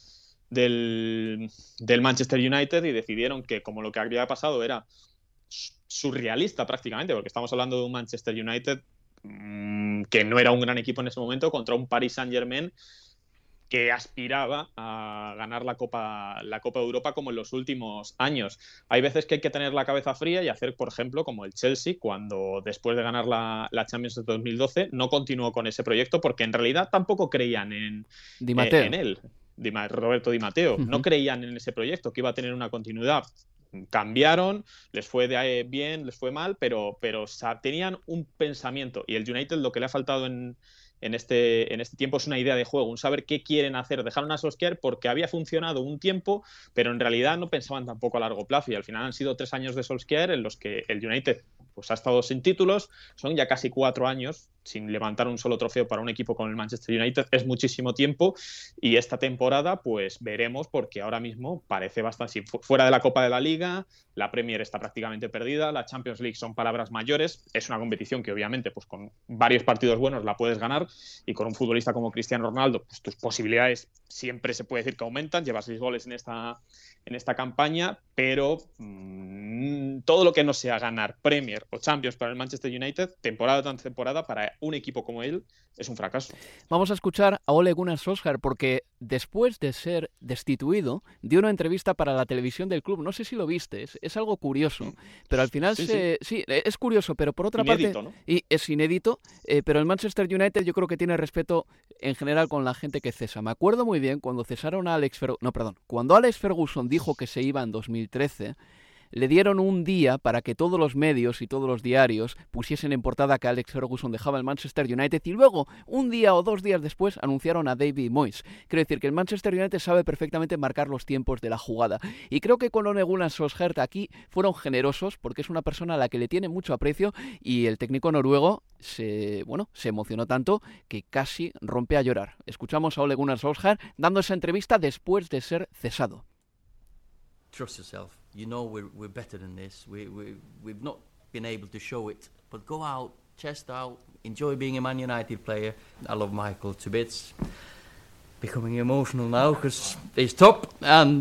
del Manchester United y decidieron que como lo que había pasado era surrealista prácticamente, porque estamos hablando de un Manchester United que no era un gran equipo en ese momento contra un Paris Saint-Germain que aspiraba a ganar la Copa de Europa como en los últimos años. Hay veces que hay que tener la cabeza fría y hacer, por ejemplo, como el Chelsea, cuando después de ganar la Champions de 2012 no continuó con ese proyecto porque en realidad tampoco creían en él. Roberto Di Matteo. No creían en ese proyecto, que iba a tener una continuidad. Cambiaron, les fue bien, les fue mal, pero tenían un pensamiento y el United lo que le ha faltado en este tiempo es una idea de juego, un saber qué quieren hacer. Dejaron a Solskjaer porque había funcionado un tiempo, pero en realidad no pensaban tampoco a largo plazo y al final han sido 3 años de Solskjaer en los que el United pues ha estado sin títulos, son ya casi 4 años sin levantar un solo trofeo para un equipo con el Manchester United, es muchísimo tiempo y esta temporada pues veremos porque ahora mismo parece bastante fuera de la Copa de la Liga, la Premier está prácticamente perdida, la Champions League son palabras mayores, es una competición que obviamente pues con varios partidos buenos la puedes ganar y con un futbolista como Cristiano Ronaldo pues tus posibilidades siempre se puede decir que aumentan, llevas 6 goles en esta campaña, pero todo lo que no sea ganar Premier o Champions para el Manchester United, temporada tras temporada, para un equipo como él, es un fracaso. Vamos a escuchar a Ole Gunnar Solskjaer porque después de ser destituido dio una entrevista para la televisión del club. No sé si lo viste, es algo curioso, pero al final sí, es curioso, pero por otra inédito, parte, ¿no? y es inédito, pero el Manchester United yo creo que tiene respeto en general con la gente que cesa. Me acuerdo muy bien cuando cesaron a cuando Alex Ferguson dijo que se iba en 2013. le dieron un día para que todos los medios y todos los diarios pusiesen en portada que Alex Ferguson dejaba el Manchester United y luego, un día o 2 días después, anunciaron a David Moyes. Quiero decir que el Manchester United sabe perfectamente marcar los tiempos de la jugada. Y creo que con Ole Gunnar Solskjaer aquí fueron generosos porque es una persona a la que le tiene mucho aprecio y el técnico noruego se emocionó tanto que casi rompe a llorar. Escuchamos a Ole Gunnar Solskjaer dando esa entrevista después de ser cesado. Trust yourself. You know we're better than this. We've not been able to show it, but go out, chest out, enjoy being a Man United player. I love Michael to bits. Becoming emotional now because he's top, and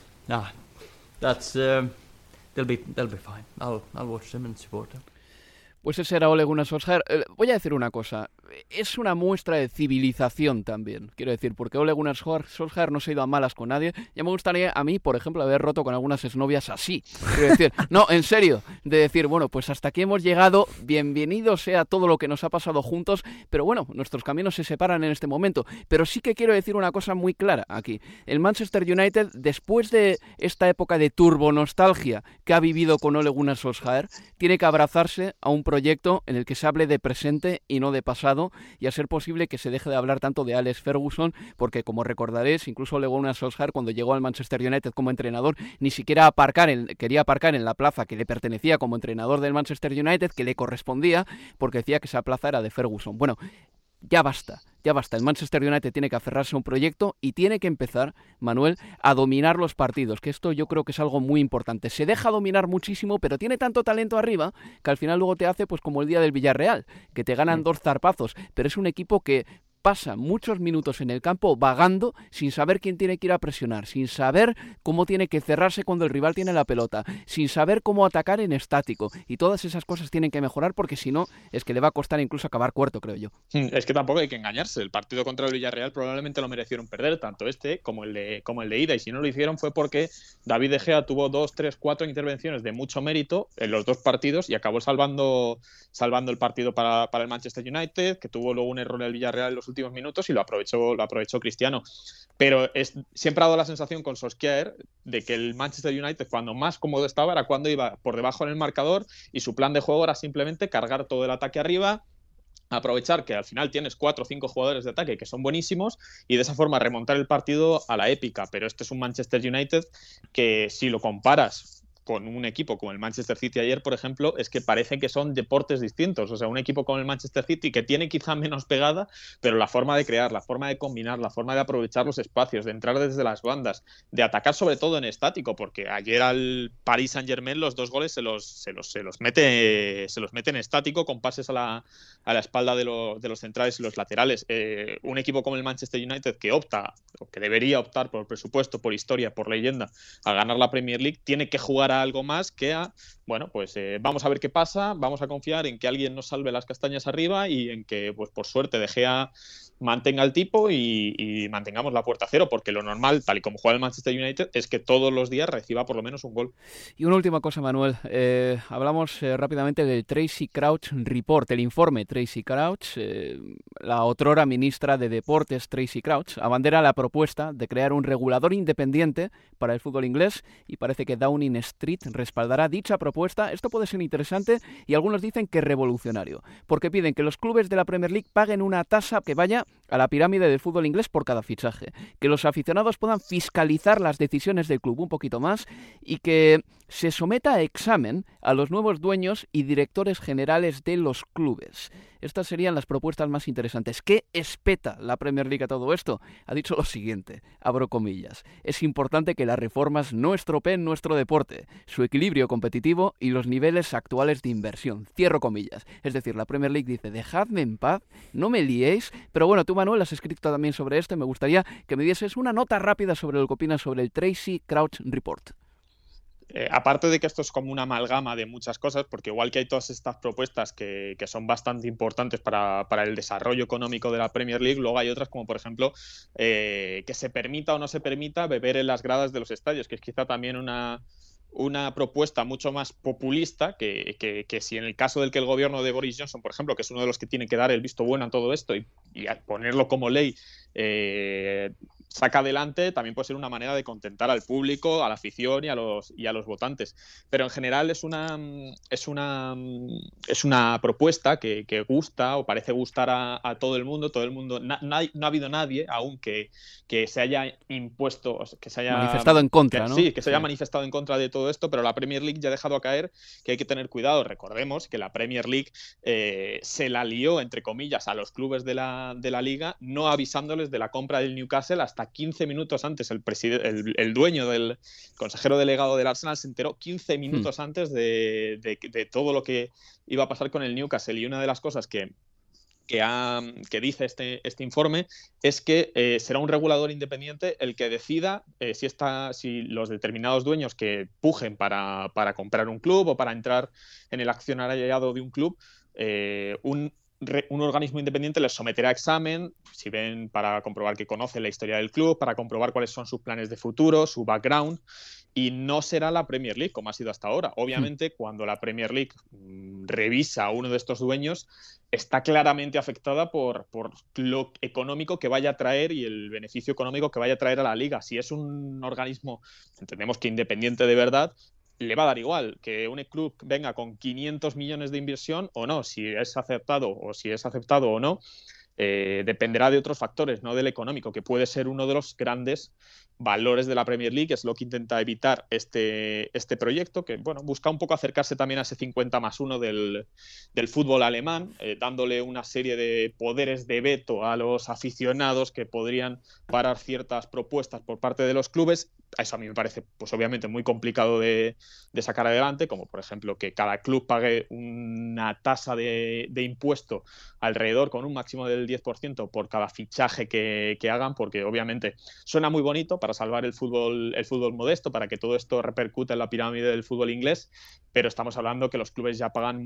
that's they'll be fine. I'll watch them and support them. Pues ese era Ole Gunnar Solskjaer. Voy a decir una cosa, es una muestra de civilización también, quiero decir, porque Ole Gunnar Solskjaer no se ha ido a malas con nadie. Ya me gustaría a mí, por ejemplo, haber roto con algunas exnovias así. Quiero decir, no, en serio, de decir, bueno, pues hasta aquí hemos llegado, bienvenido sea todo lo que nos ha pasado juntos, pero bueno, nuestros caminos se separan en este momento. Pero sí que quiero decir una cosa muy clara aquí. El Manchester United, después de esta época de turbonostalgia que ha vivido con Ole Gunnar Solskjaer, tiene que abrazarse a un proyecto en el que se hable de presente y no de pasado, y a ser posible que se deje de hablar tanto de Alex Ferguson, porque como recordaréis, incluso Ole Gunnar Solskjaer cuando llegó al Manchester United como entrenador, ni siquiera quería aparcar en la plaza que le pertenecía como entrenador del Manchester United, que le correspondía, porque decía que esa plaza era de Ferguson. Bueno, ya basta. El Manchester United tiene que aferrarse a un proyecto y tiene que empezar, Manuel, a dominar los partidos, que esto yo creo que es algo muy importante. Se deja dominar muchísimo, pero tiene tanto talento arriba que al final luego te hace pues como el día del Villarreal, que te ganan 2 zarpazos, pero es un equipo que pasa muchos minutos en el campo vagando sin saber quién tiene que ir a presionar, sin saber cómo tiene que cerrarse cuando el rival tiene la pelota, sin saber cómo atacar en estático, y todas esas cosas tienen que mejorar porque si no es que le va a costar incluso acabar cuarto, creo yo. Es que tampoco hay que engañarse, el partido contra el Villarreal probablemente lo merecieron perder, tanto como el de ida, y si no lo hicieron fue porque David De Gea tuvo 2, 3, 4 intervenciones de mucho mérito en los 2 partidos y acabó salvando el partido para el Manchester United, que tuvo luego un error en el Villarreal en los últimos minutos y lo aprovechó Cristiano. Pero siempre ha dado la sensación con Solskjaer de que el Manchester United cuando más cómodo estaba era cuando iba por debajo en el marcador y su plan de juego era simplemente cargar todo el ataque arriba, aprovechar que al final tienes 4 o 5 jugadores de ataque que son buenísimos y de esa forma remontar el partido a la épica. Pero este es un Manchester United que si lo comparas con un equipo como el Manchester City ayer, por ejemplo, es que parece que son deportes distintos. O sea, un equipo como el Manchester City que tiene quizá menos pegada, pero la forma de crear, la forma de combinar, la forma de aprovechar los espacios, de entrar desde las bandas, de atacar sobre todo en estático, porque ayer al Paris Saint-Germain los 2 goles se los mete en estático con pases a la espalda de los centrales y los laterales. Un equipo como el Manchester United que opta, o que debería optar por presupuesto, por historia, por leyenda, a ganar la Premier League, tiene que jugar a algo más que vamos a ver qué pasa, vamos a confiar en que alguien nos salve las castañas arriba y en que, pues por suerte, De Gea mantenga el tipo y mantengamos la puerta a cero, porque lo normal, tal y como juega el Manchester United, es que todos los días reciba por lo menos un gol. Y una última cosa, Manuel. Hablamos rápidamente del Tracy Crouch Report, el informe Tracy Crouch. La otrora ministra de Deportes, Tracy Crouch, abandera la propuesta de crear un regulador independiente para el fútbol inglés y parece que Downing Street respaldará dicha propuesta. Esto puede ser interesante y algunos dicen que revolucionario, porque piden que los clubes de la Premier League paguen una tasa que vaya a la pirámide del fútbol inglés por cada fichaje, que los aficionados puedan fiscalizar las decisiones del club un poquito más y que se someta a examen a los nuevos dueños y directores generales de los clubes. Estas serían las propuestas más interesantes. ¿Qué espeta la Premier League a todo esto? Ha dicho lo siguiente, abro comillas: es importante que las reformas no estropeen nuestro deporte, su equilibrio competitivo y los niveles actuales de inversión. Cierro comillas. Es decir, la Premier League dice, dejadme en paz, no me liéis. Pero bueno, tú, Manuel, has escrito también sobre esto y me gustaría que me dieses una nota rápida sobre lo que opinas sobre el Tracy Crouch Report. Aparte de que esto es como una amalgama de muchas cosas, porque igual que hay todas estas propuestas que son bastante importantes para el desarrollo económico de la Premier League, luego hay otras como, por ejemplo, que se permita o no se permita beber en las gradas de los estadios, que es quizá también una propuesta mucho más populista que si en el caso del que el gobierno de Boris Johnson, por ejemplo, que es uno de los que tiene que dar el visto bueno a todo esto y ponerlo como ley, saca adelante, también puede ser una manera de contentar al público, a la afición y a los votantes. Pero en general es una propuesta que gusta o parece gustar a todo el mundo. Todo el mundo, no ha habido nadie aún que se haya impuesto, que se haya manifestado en contra, ¿no? Sí, que se haya manifestado en contra de todo esto, pero la Premier League ya ha dejado a caer que hay que tener cuidado. Recordemos que la Premier League se la lió, entre comillas, a los clubes de la liga, no avisándoles de la compra del Newcastle hasta 15 minutos antes. El dueño del consejero delegado del Arsenal se enteró 15 minutos antes de todo lo que iba a pasar con el Newcastle. Y una de las cosas que dice este informe es que será un regulador independiente el que decida si los determinados dueños que pujen para comprar un club o para entrar en el accionariado de un club, un organismo independiente les someterá a examen, si ven, para comprobar que conoce la historia del club, para comprobar cuáles son sus planes de futuro, su background, y no será la Premier League como ha sido hasta ahora. Obviamente, cuando la Premier League revisa a uno de estos dueños, está claramente afectada por lo económico que vaya a traer y el beneficio económico que vaya a traer a la liga. Si es un organismo, entendemos que independiente de verdad, le va a dar igual que un club venga con 500 millones de inversión o no, si es aceptado o no, dependerá de otros factores, no del económico, que puede ser uno de los grandes valores de la Premier League. Es lo que intenta evitar este proyecto, que bueno, busca un poco acercarse también a ese 50+1 del fútbol alemán, dándole una serie de poderes de veto a los aficionados que podrían parar ciertas propuestas por parte de los clubes. Eso a mí me parece, pues obviamente, muy complicado de sacar adelante, como por ejemplo que cada club pague una tasa de impuesto alrededor con un máximo del 10% por cada fichaje que hagan, porque obviamente suena muy bonito para salvar el fútbol modesto, para que todo esto repercute en la pirámide del fútbol inglés, pero estamos hablando que los clubes ya pagan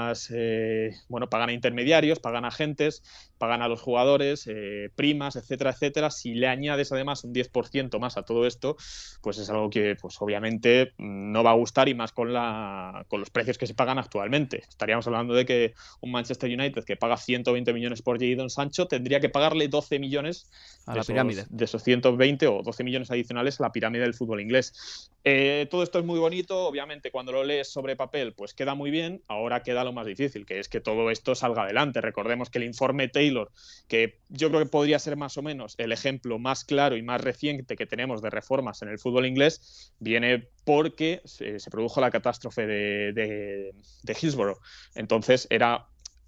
pagan a intermediarios, pagan a agentes, pagan a los jugadores, primas, etcétera, etcétera. Si le añades además un 10% más a todo esto, pues es algo que pues obviamente no va a gustar, y más con los precios que se pagan actualmente. Estaríamos hablando de que un Manchester United que paga 120 millones por Jadon Sancho tendría que pagarle 12 millones a la pirámide de esos 120 o 12 millones adicionales a la pirámide del fútbol inglés. Todo esto es muy bonito, obviamente cuando lo lees sobre papel pues queda muy bien. Ahora queda lo más difícil, que es que todo esto salga adelante. Recordemos que el informe Taylor, que yo creo que podría ser más o menos el ejemplo más claro y más reciente que tenemos de reformas en el fútbol inglés, viene porque se produjo la catástrofe de Hillsborough. Entonces era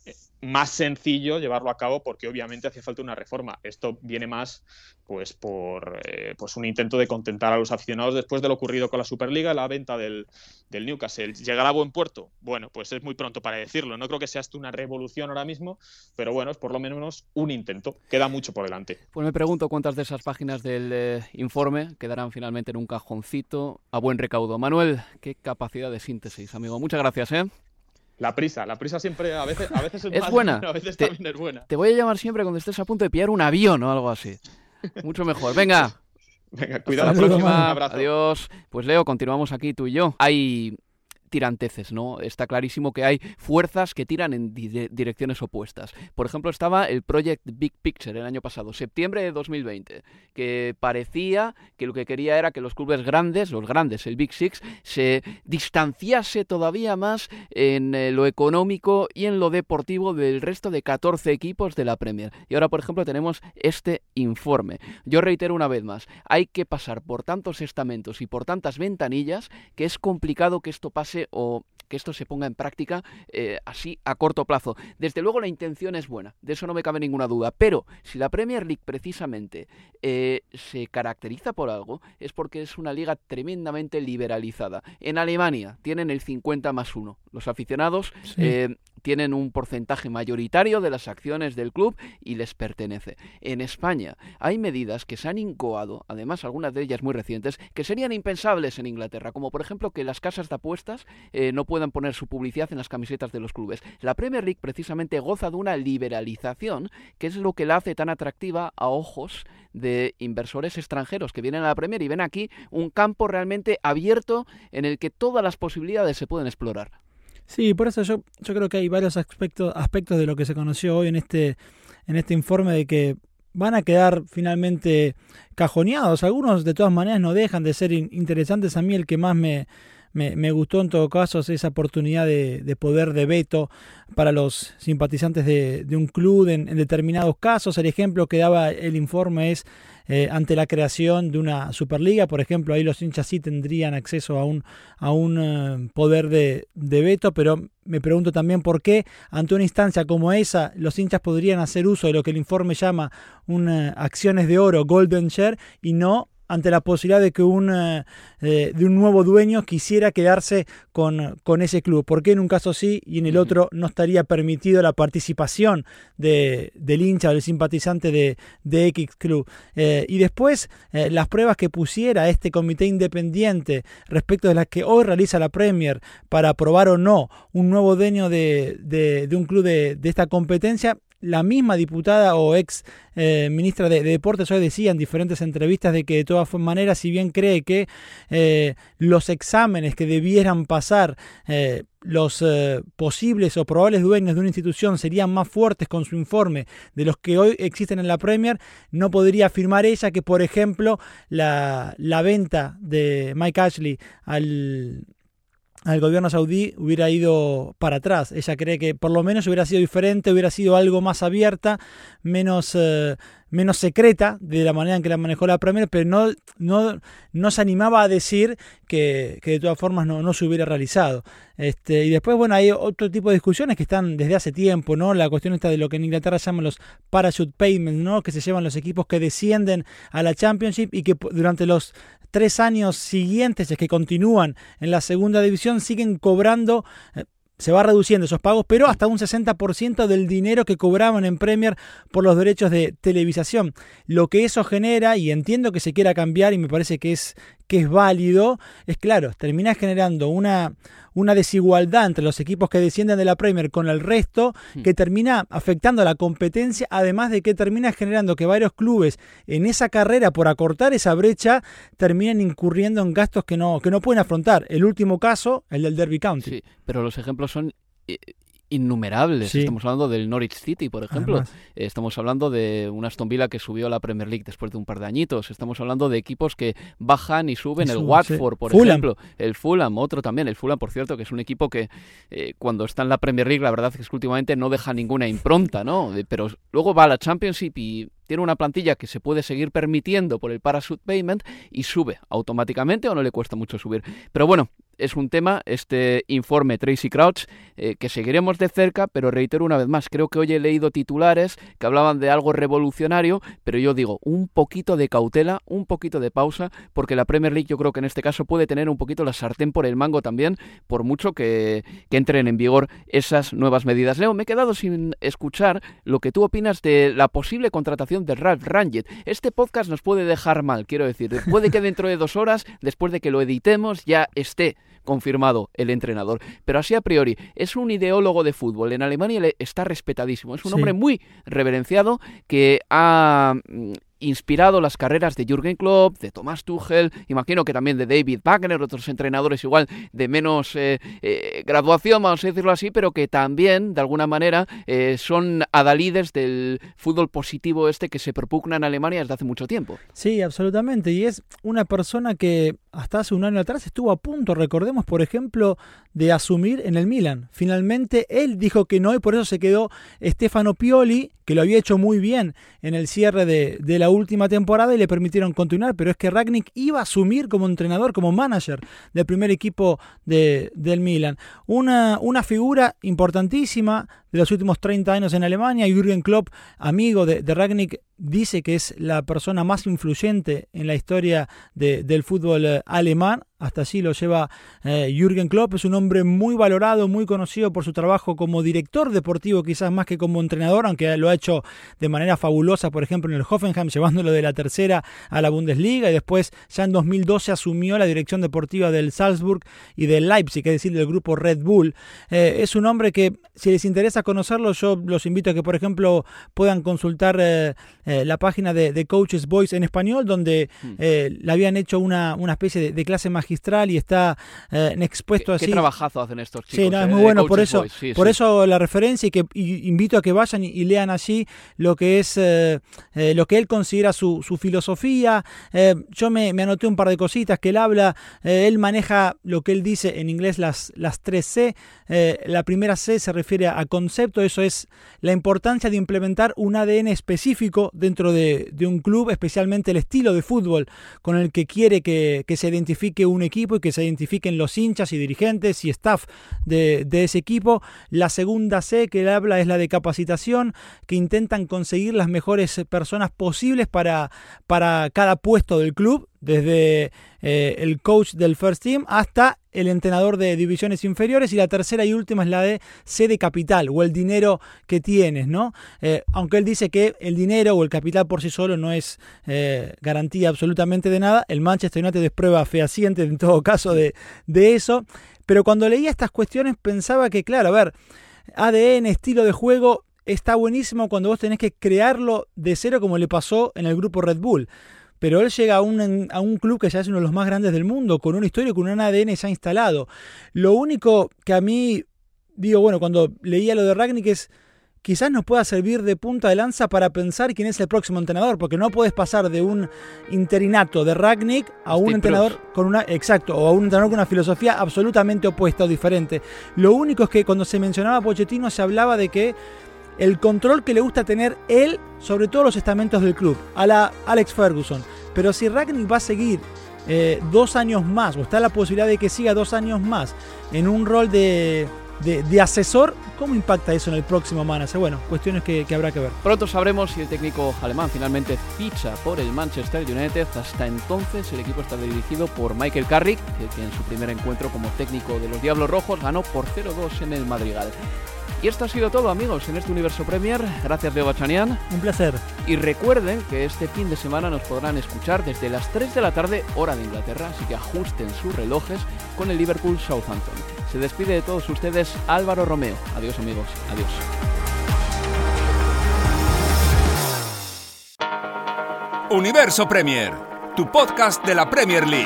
más sencillo llevarlo a cabo, porque obviamente hacía falta una reforma. Esto viene más pues por un intento de contentar a los aficionados después de lo ocurrido con la Superliga, la venta del Newcastle. ¿Llegará a buen puerto? Bueno, pues es muy pronto para decirlo. No creo que sea esto una revolución ahora mismo, pero bueno, es por lo menos un intento. Queda mucho por delante. Pues me pregunto cuántas de esas páginas del informe quedarán finalmente en un cajoncito a buen recaudo. Manuel, qué capacidad de síntesis, amigo. Muchas gracias, ¿eh? La prisa siempre, a veces es mala, buena, a veces también es buena. Te voy a llamar siempre cuando estés a punto de pillar un avión o algo así. Mucho mejor. Venga, cuidado. Hasta la próxima. Un abrazo. Adiós. Pues Leo, continuamos aquí tú y yo. Hay tiranteces, ¿no? Está clarísimo que hay fuerzas que tiran en direcciones opuestas. Por ejemplo, estaba el Project Big Picture el año pasado, septiembre de 2020, que parecía que lo que quería era que los clubes grandes, el Big Six, se distanciase todavía más en lo económico y en lo deportivo del resto de 14 equipos de la Premier. Y ahora, por ejemplo, tenemos este informe. Yo reitero una vez más, hay que pasar por tantos estamentos y por tantas ventanillas que es complicado que esto pase o que esto se ponga en práctica así a corto plazo. Desde luego la intención es buena, de eso no me cabe ninguna duda, pero si la Premier League precisamente se caracteriza por algo, es porque es una liga tremendamente liberalizada. En Alemania tienen el 50+1, los aficionados tienen un porcentaje mayoritario de las acciones del club y les pertenece. En España hay medidas que se han incoado, además algunas de ellas muy recientes, que serían impensables en Inglaterra, como por ejemplo que las casas de apuestas no puedan poner su publicidad en las camisetas de los clubes. La Premier League precisamente goza de una liberalización que es lo que la hace tan atractiva a ojos de inversores extranjeros que vienen a la Premier y ven aquí un campo realmente abierto en el que todas las posibilidades se pueden explorar. Sí, por eso yo creo que hay varios aspectos de lo que se conoció hoy en este informe, de que van a quedar finalmente cajoneados. Algunos de todas maneras no dejan de ser interesantes. A mí el que más me gustó en todo caso es esa oportunidad de poder de veto para los simpatizantes de un club en determinados casos. El ejemplo que daba el informe es ante la creación de una Superliga, por ejemplo, ahí los hinchas sí tendrían acceso a un poder de veto, pero me pregunto también por qué ante una instancia como esa los hinchas podrían hacer uso de lo que el informe llama acciones de oro, golden share, y no ante la posibilidad de que de un nuevo dueño quisiera quedarse con ese club. ¿Por qué en un caso sí y en el otro no estaría permitido la participación del hincha o del simpatizante de X club? Y después las pruebas que pusiera este comité independiente respecto de las que hoy realiza la Premier para aprobar o no un nuevo dueño de un club de esta competencia. La misma diputada o ex ministra de Deportes hoy decía en diferentes entrevistas de que de todas maneras, si bien cree que los exámenes que debieran pasar los posibles o probables dueños de una institución serían más fuertes con su informe de los que hoy existen en la Premier, no podría afirmar ella que, por ejemplo, la venta de Mike Ashley al gobierno saudí hubiera ido para atrás. Ella cree que por lo menos hubiera sido diferente, hubiera sido algo más abierta, menos secreta de la manera en que la manejó la Premier, pero no se animaba a decir que de todas formas no se hubiera realizado. Y después, bueno, hay otro tipo de discusiones que están desde hace tiempo, ¿no? La cuestión esta de lo que en Inglaterra llaman los parachute payments, ¿no? Que se llevan los equipos que descienden a la Championship y que durante los 3 años siguientes, es que continúan en la segunda división, siguen cobrando, se va reduciendo esos pagos, pero hasta un 60% del dinero que cobraban en Premier por los derechos de televisación. Lo que eso genera, y entiendo que se quiera cambiar y me parece que es válido, es claro, termina generando una desigualdad entre los equipos que descienden de la Premier con el resto, que termina afectando a la competencia, además de que termina generando que varios clubes en esa carrera por acortar esa brecha terminan incurriendo en gastos que no pueden afrontar. El último caso, el del Derby County. Sí, pero los ejemplos son innumerables. Sí. Estamos hablando del Norwich City, por ejemplo. Estamos hablando de un Aston Villa que subió a la Premier League después de un par de añitos. Estamos hablando de equipos que bajan y suben. El Watford, por ejemplo. El Fulham, otro también. El Fulham, por cierto, que es un equipo que cuando está en la Premier League, la verdad es que últimamente no deja ninguna impronta, ¿no? Pero luego va a la Championship y tiene una plantilla que se puede seguir permitiendo por el parachute payment y sube automáticamente, o no le cuesta mucho subir. Pero bueno, es un tema, este informe Tracy Crouch, que seguiremos de cerca, pero reitero una vez más, creo que hoy he leído titulares que hablaban de algo revolucionario, pero yo digo, un poquito de cautela, un poquito de pausa, porque la Premier League yo creo que en este caso puede tener un poquito la sartén por el mango también, por mucho que entren en vigor esas nuevas medidas. Leo, me he quedado sin escuchar lo que tú opinas de la posible contratación de Ralph Rangnick. Este podcast nos puede dejar mal, quiero decir, puede que dentro de 2 horas, después de que lo editemos, ya esté confirmado el entrenador, pero así a priori es un ideólogo de fútbol. En Alemania está respetadísimo, es un hombre muy reverenciado que ha inspirado las carreras de Jürgen Klopp, de Thomas Tuchel, imagino que también de David Wagner, otros entrenadores igual de menos graduación, vamos a decirlo así, pero que también de alguna manera son adalides del fútbol positivo que se propugna en Alemania desde hace mucho tiempo. Sí, absolutamente, y es una persona que hasta hace un año atrás estuvo a punto, recordemos por ejemplo, de asumir en el Milan. Finalmente él dijo que no y por eso se quedó Stefano Pioli, que lo había hecho muy bien en el cierre de la última temporada y le permitieron continuar, pero es que Rangnick iba a asumir como entrenador, como manager del primer equipo del Milan. Una figura importantísima de los últimos 30 años en Alemania. Jürgen Klopp, amigo de Rangnick, dice que es la persona más influyente en la historia del fútbol alemán. Hasta allí lo lleva Jürgen Klopp. Es un hombre muy valorado, muy conocido por su trabajo como director deportivo, quizás más que como entrenador, aunque lo ha hecho de manera fabulosa, por ejemplo en el Hoffenheim, llevándolo de la tercera a la Bundesliga, y después ya en 2012 asumió la dirección deportiva del Salzburg y del Leipzig, es decir, del grupo Red Bull. Es un hombre que, si les interesa interesa conocerlo, yo los invito a que, por ejemplo, puedan consultar la página de Coaches Voice en español, donde le habían hecho una especie de clase magistral y está expuesto así. Qué trabajazo hacen estos chicos. Sí, no, es muy bueno, por eso, Voice. Sí, por sí. eso la referencia, y invito a que vayan y lean allí lo que es lo que él considera su filosofía. Yo me anoté un par de cositas que él habla. Él maneja lo que él dice en inglés las 3 C. La primera C se refiere a concepto, eso es la importancia de implementar un ADN específico dentro de un club, especialmente el estilo de fútbol con el que quiere que se identifique un equipo y que se identifiquen los hinchas y dirigentes y staff de ese equipo. La segunda C que él habla es la de capacitación, que intentan conseguir las mejores personas posibles para cada puesto del club, desde el coach del first team hasta el entrenador de divisiones inferiores. Y la tercera y última es la de C de capital, o el dinero que tienes, ¿no? Aunque él dice que el dinero o el capital por sí solo no es garantía absolutamente de nada. El Manchester United es prueba fehaciente en todo caso de eso. Pero cuando leía estas cuestiones pensaba que, claro, a ver, ADN, estilo de juego, está buenísimo cuando vos tenés que crearlo de cero, como le pasó en el grupo Red Bull. Pero él llega a un club que ya es uno de los más grandes del mundo, con una historia, con un ADN ya instalado. Lo único que a mí, digo, bueno, cuando leía lo de Rangnick es, quizás nos pueda servir de punta de lanza para pensar quién es el próximo entrenador, porque no podés pasar de un interinato de Rangnick a un entrenador con o a un entrenador con una filosofía absolutamente opuesta o diferente. Lo único es que cuando se mencionaba a Pochettino se hablaba de que el control que le gusta tener él sobre todos los estamentos del club, a la Alex Ferguson. Pero si Rangnick va a seguir 2 años más, o está la posibilidad de que siga 2 años más en un rol de asesor, ¿cómo impacta eso en el próximo manager? Bueno, cuestiones que habrá que ver. Pronto sabremos si el técnico alemán finalmente ficha por el Manchester United. Hasta entonces el equipo está dirigido por Michael Carrick, que en su primer encuentro como técnico de los Diablos Rojos ganó por 0-2 en el Madrigal. Y esto ha sido todo, amigos, en este Universo Premier. Gracias, Leo Bachanian. Un placer. Y recuerden que este fin de semana nos podrán escuchar desde las 3 de la tarde, hora de Inglaterra, así que ajusten sus relojes con el Liverpool Southampton. Se despide de todos ustedes Álvaro Romeo. Adiós, amigos. Adiós. Universo Premier, tu podcast de la Premier League.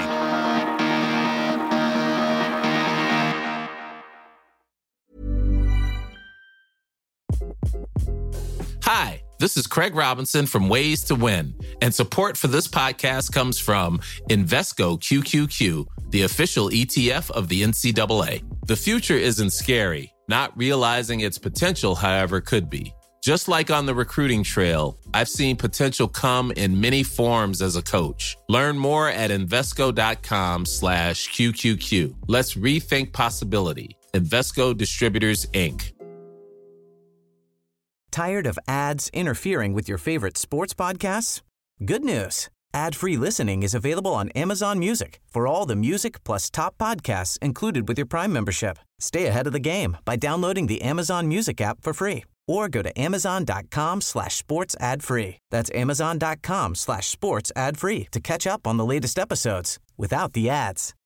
Hi, this is Craig Robinson from Ways to Win, and support for this podcast comes from Invesco QQQ, the official ETF of the NCAA. The future isn't scary. Not realizing its potential, however, could be. Just like on the recruiting trail, I've seen potential come in many forms as a coach. Learn more at Invesco.com/QQQ. Let's rethink possibility. Invesco Distributors, Inc. Tired of ads interfering with your favorite sports podcasts? Good news. Ad-free listening is available on Amazon Music for all the music plus top podcasts included with your Prime membership. Stay ahead of the game by downloading the Amazon Music app for free or go to amazon.com/sports ad free. That's amazon.com/sports ad free to catch up on the latest episodes without the ads.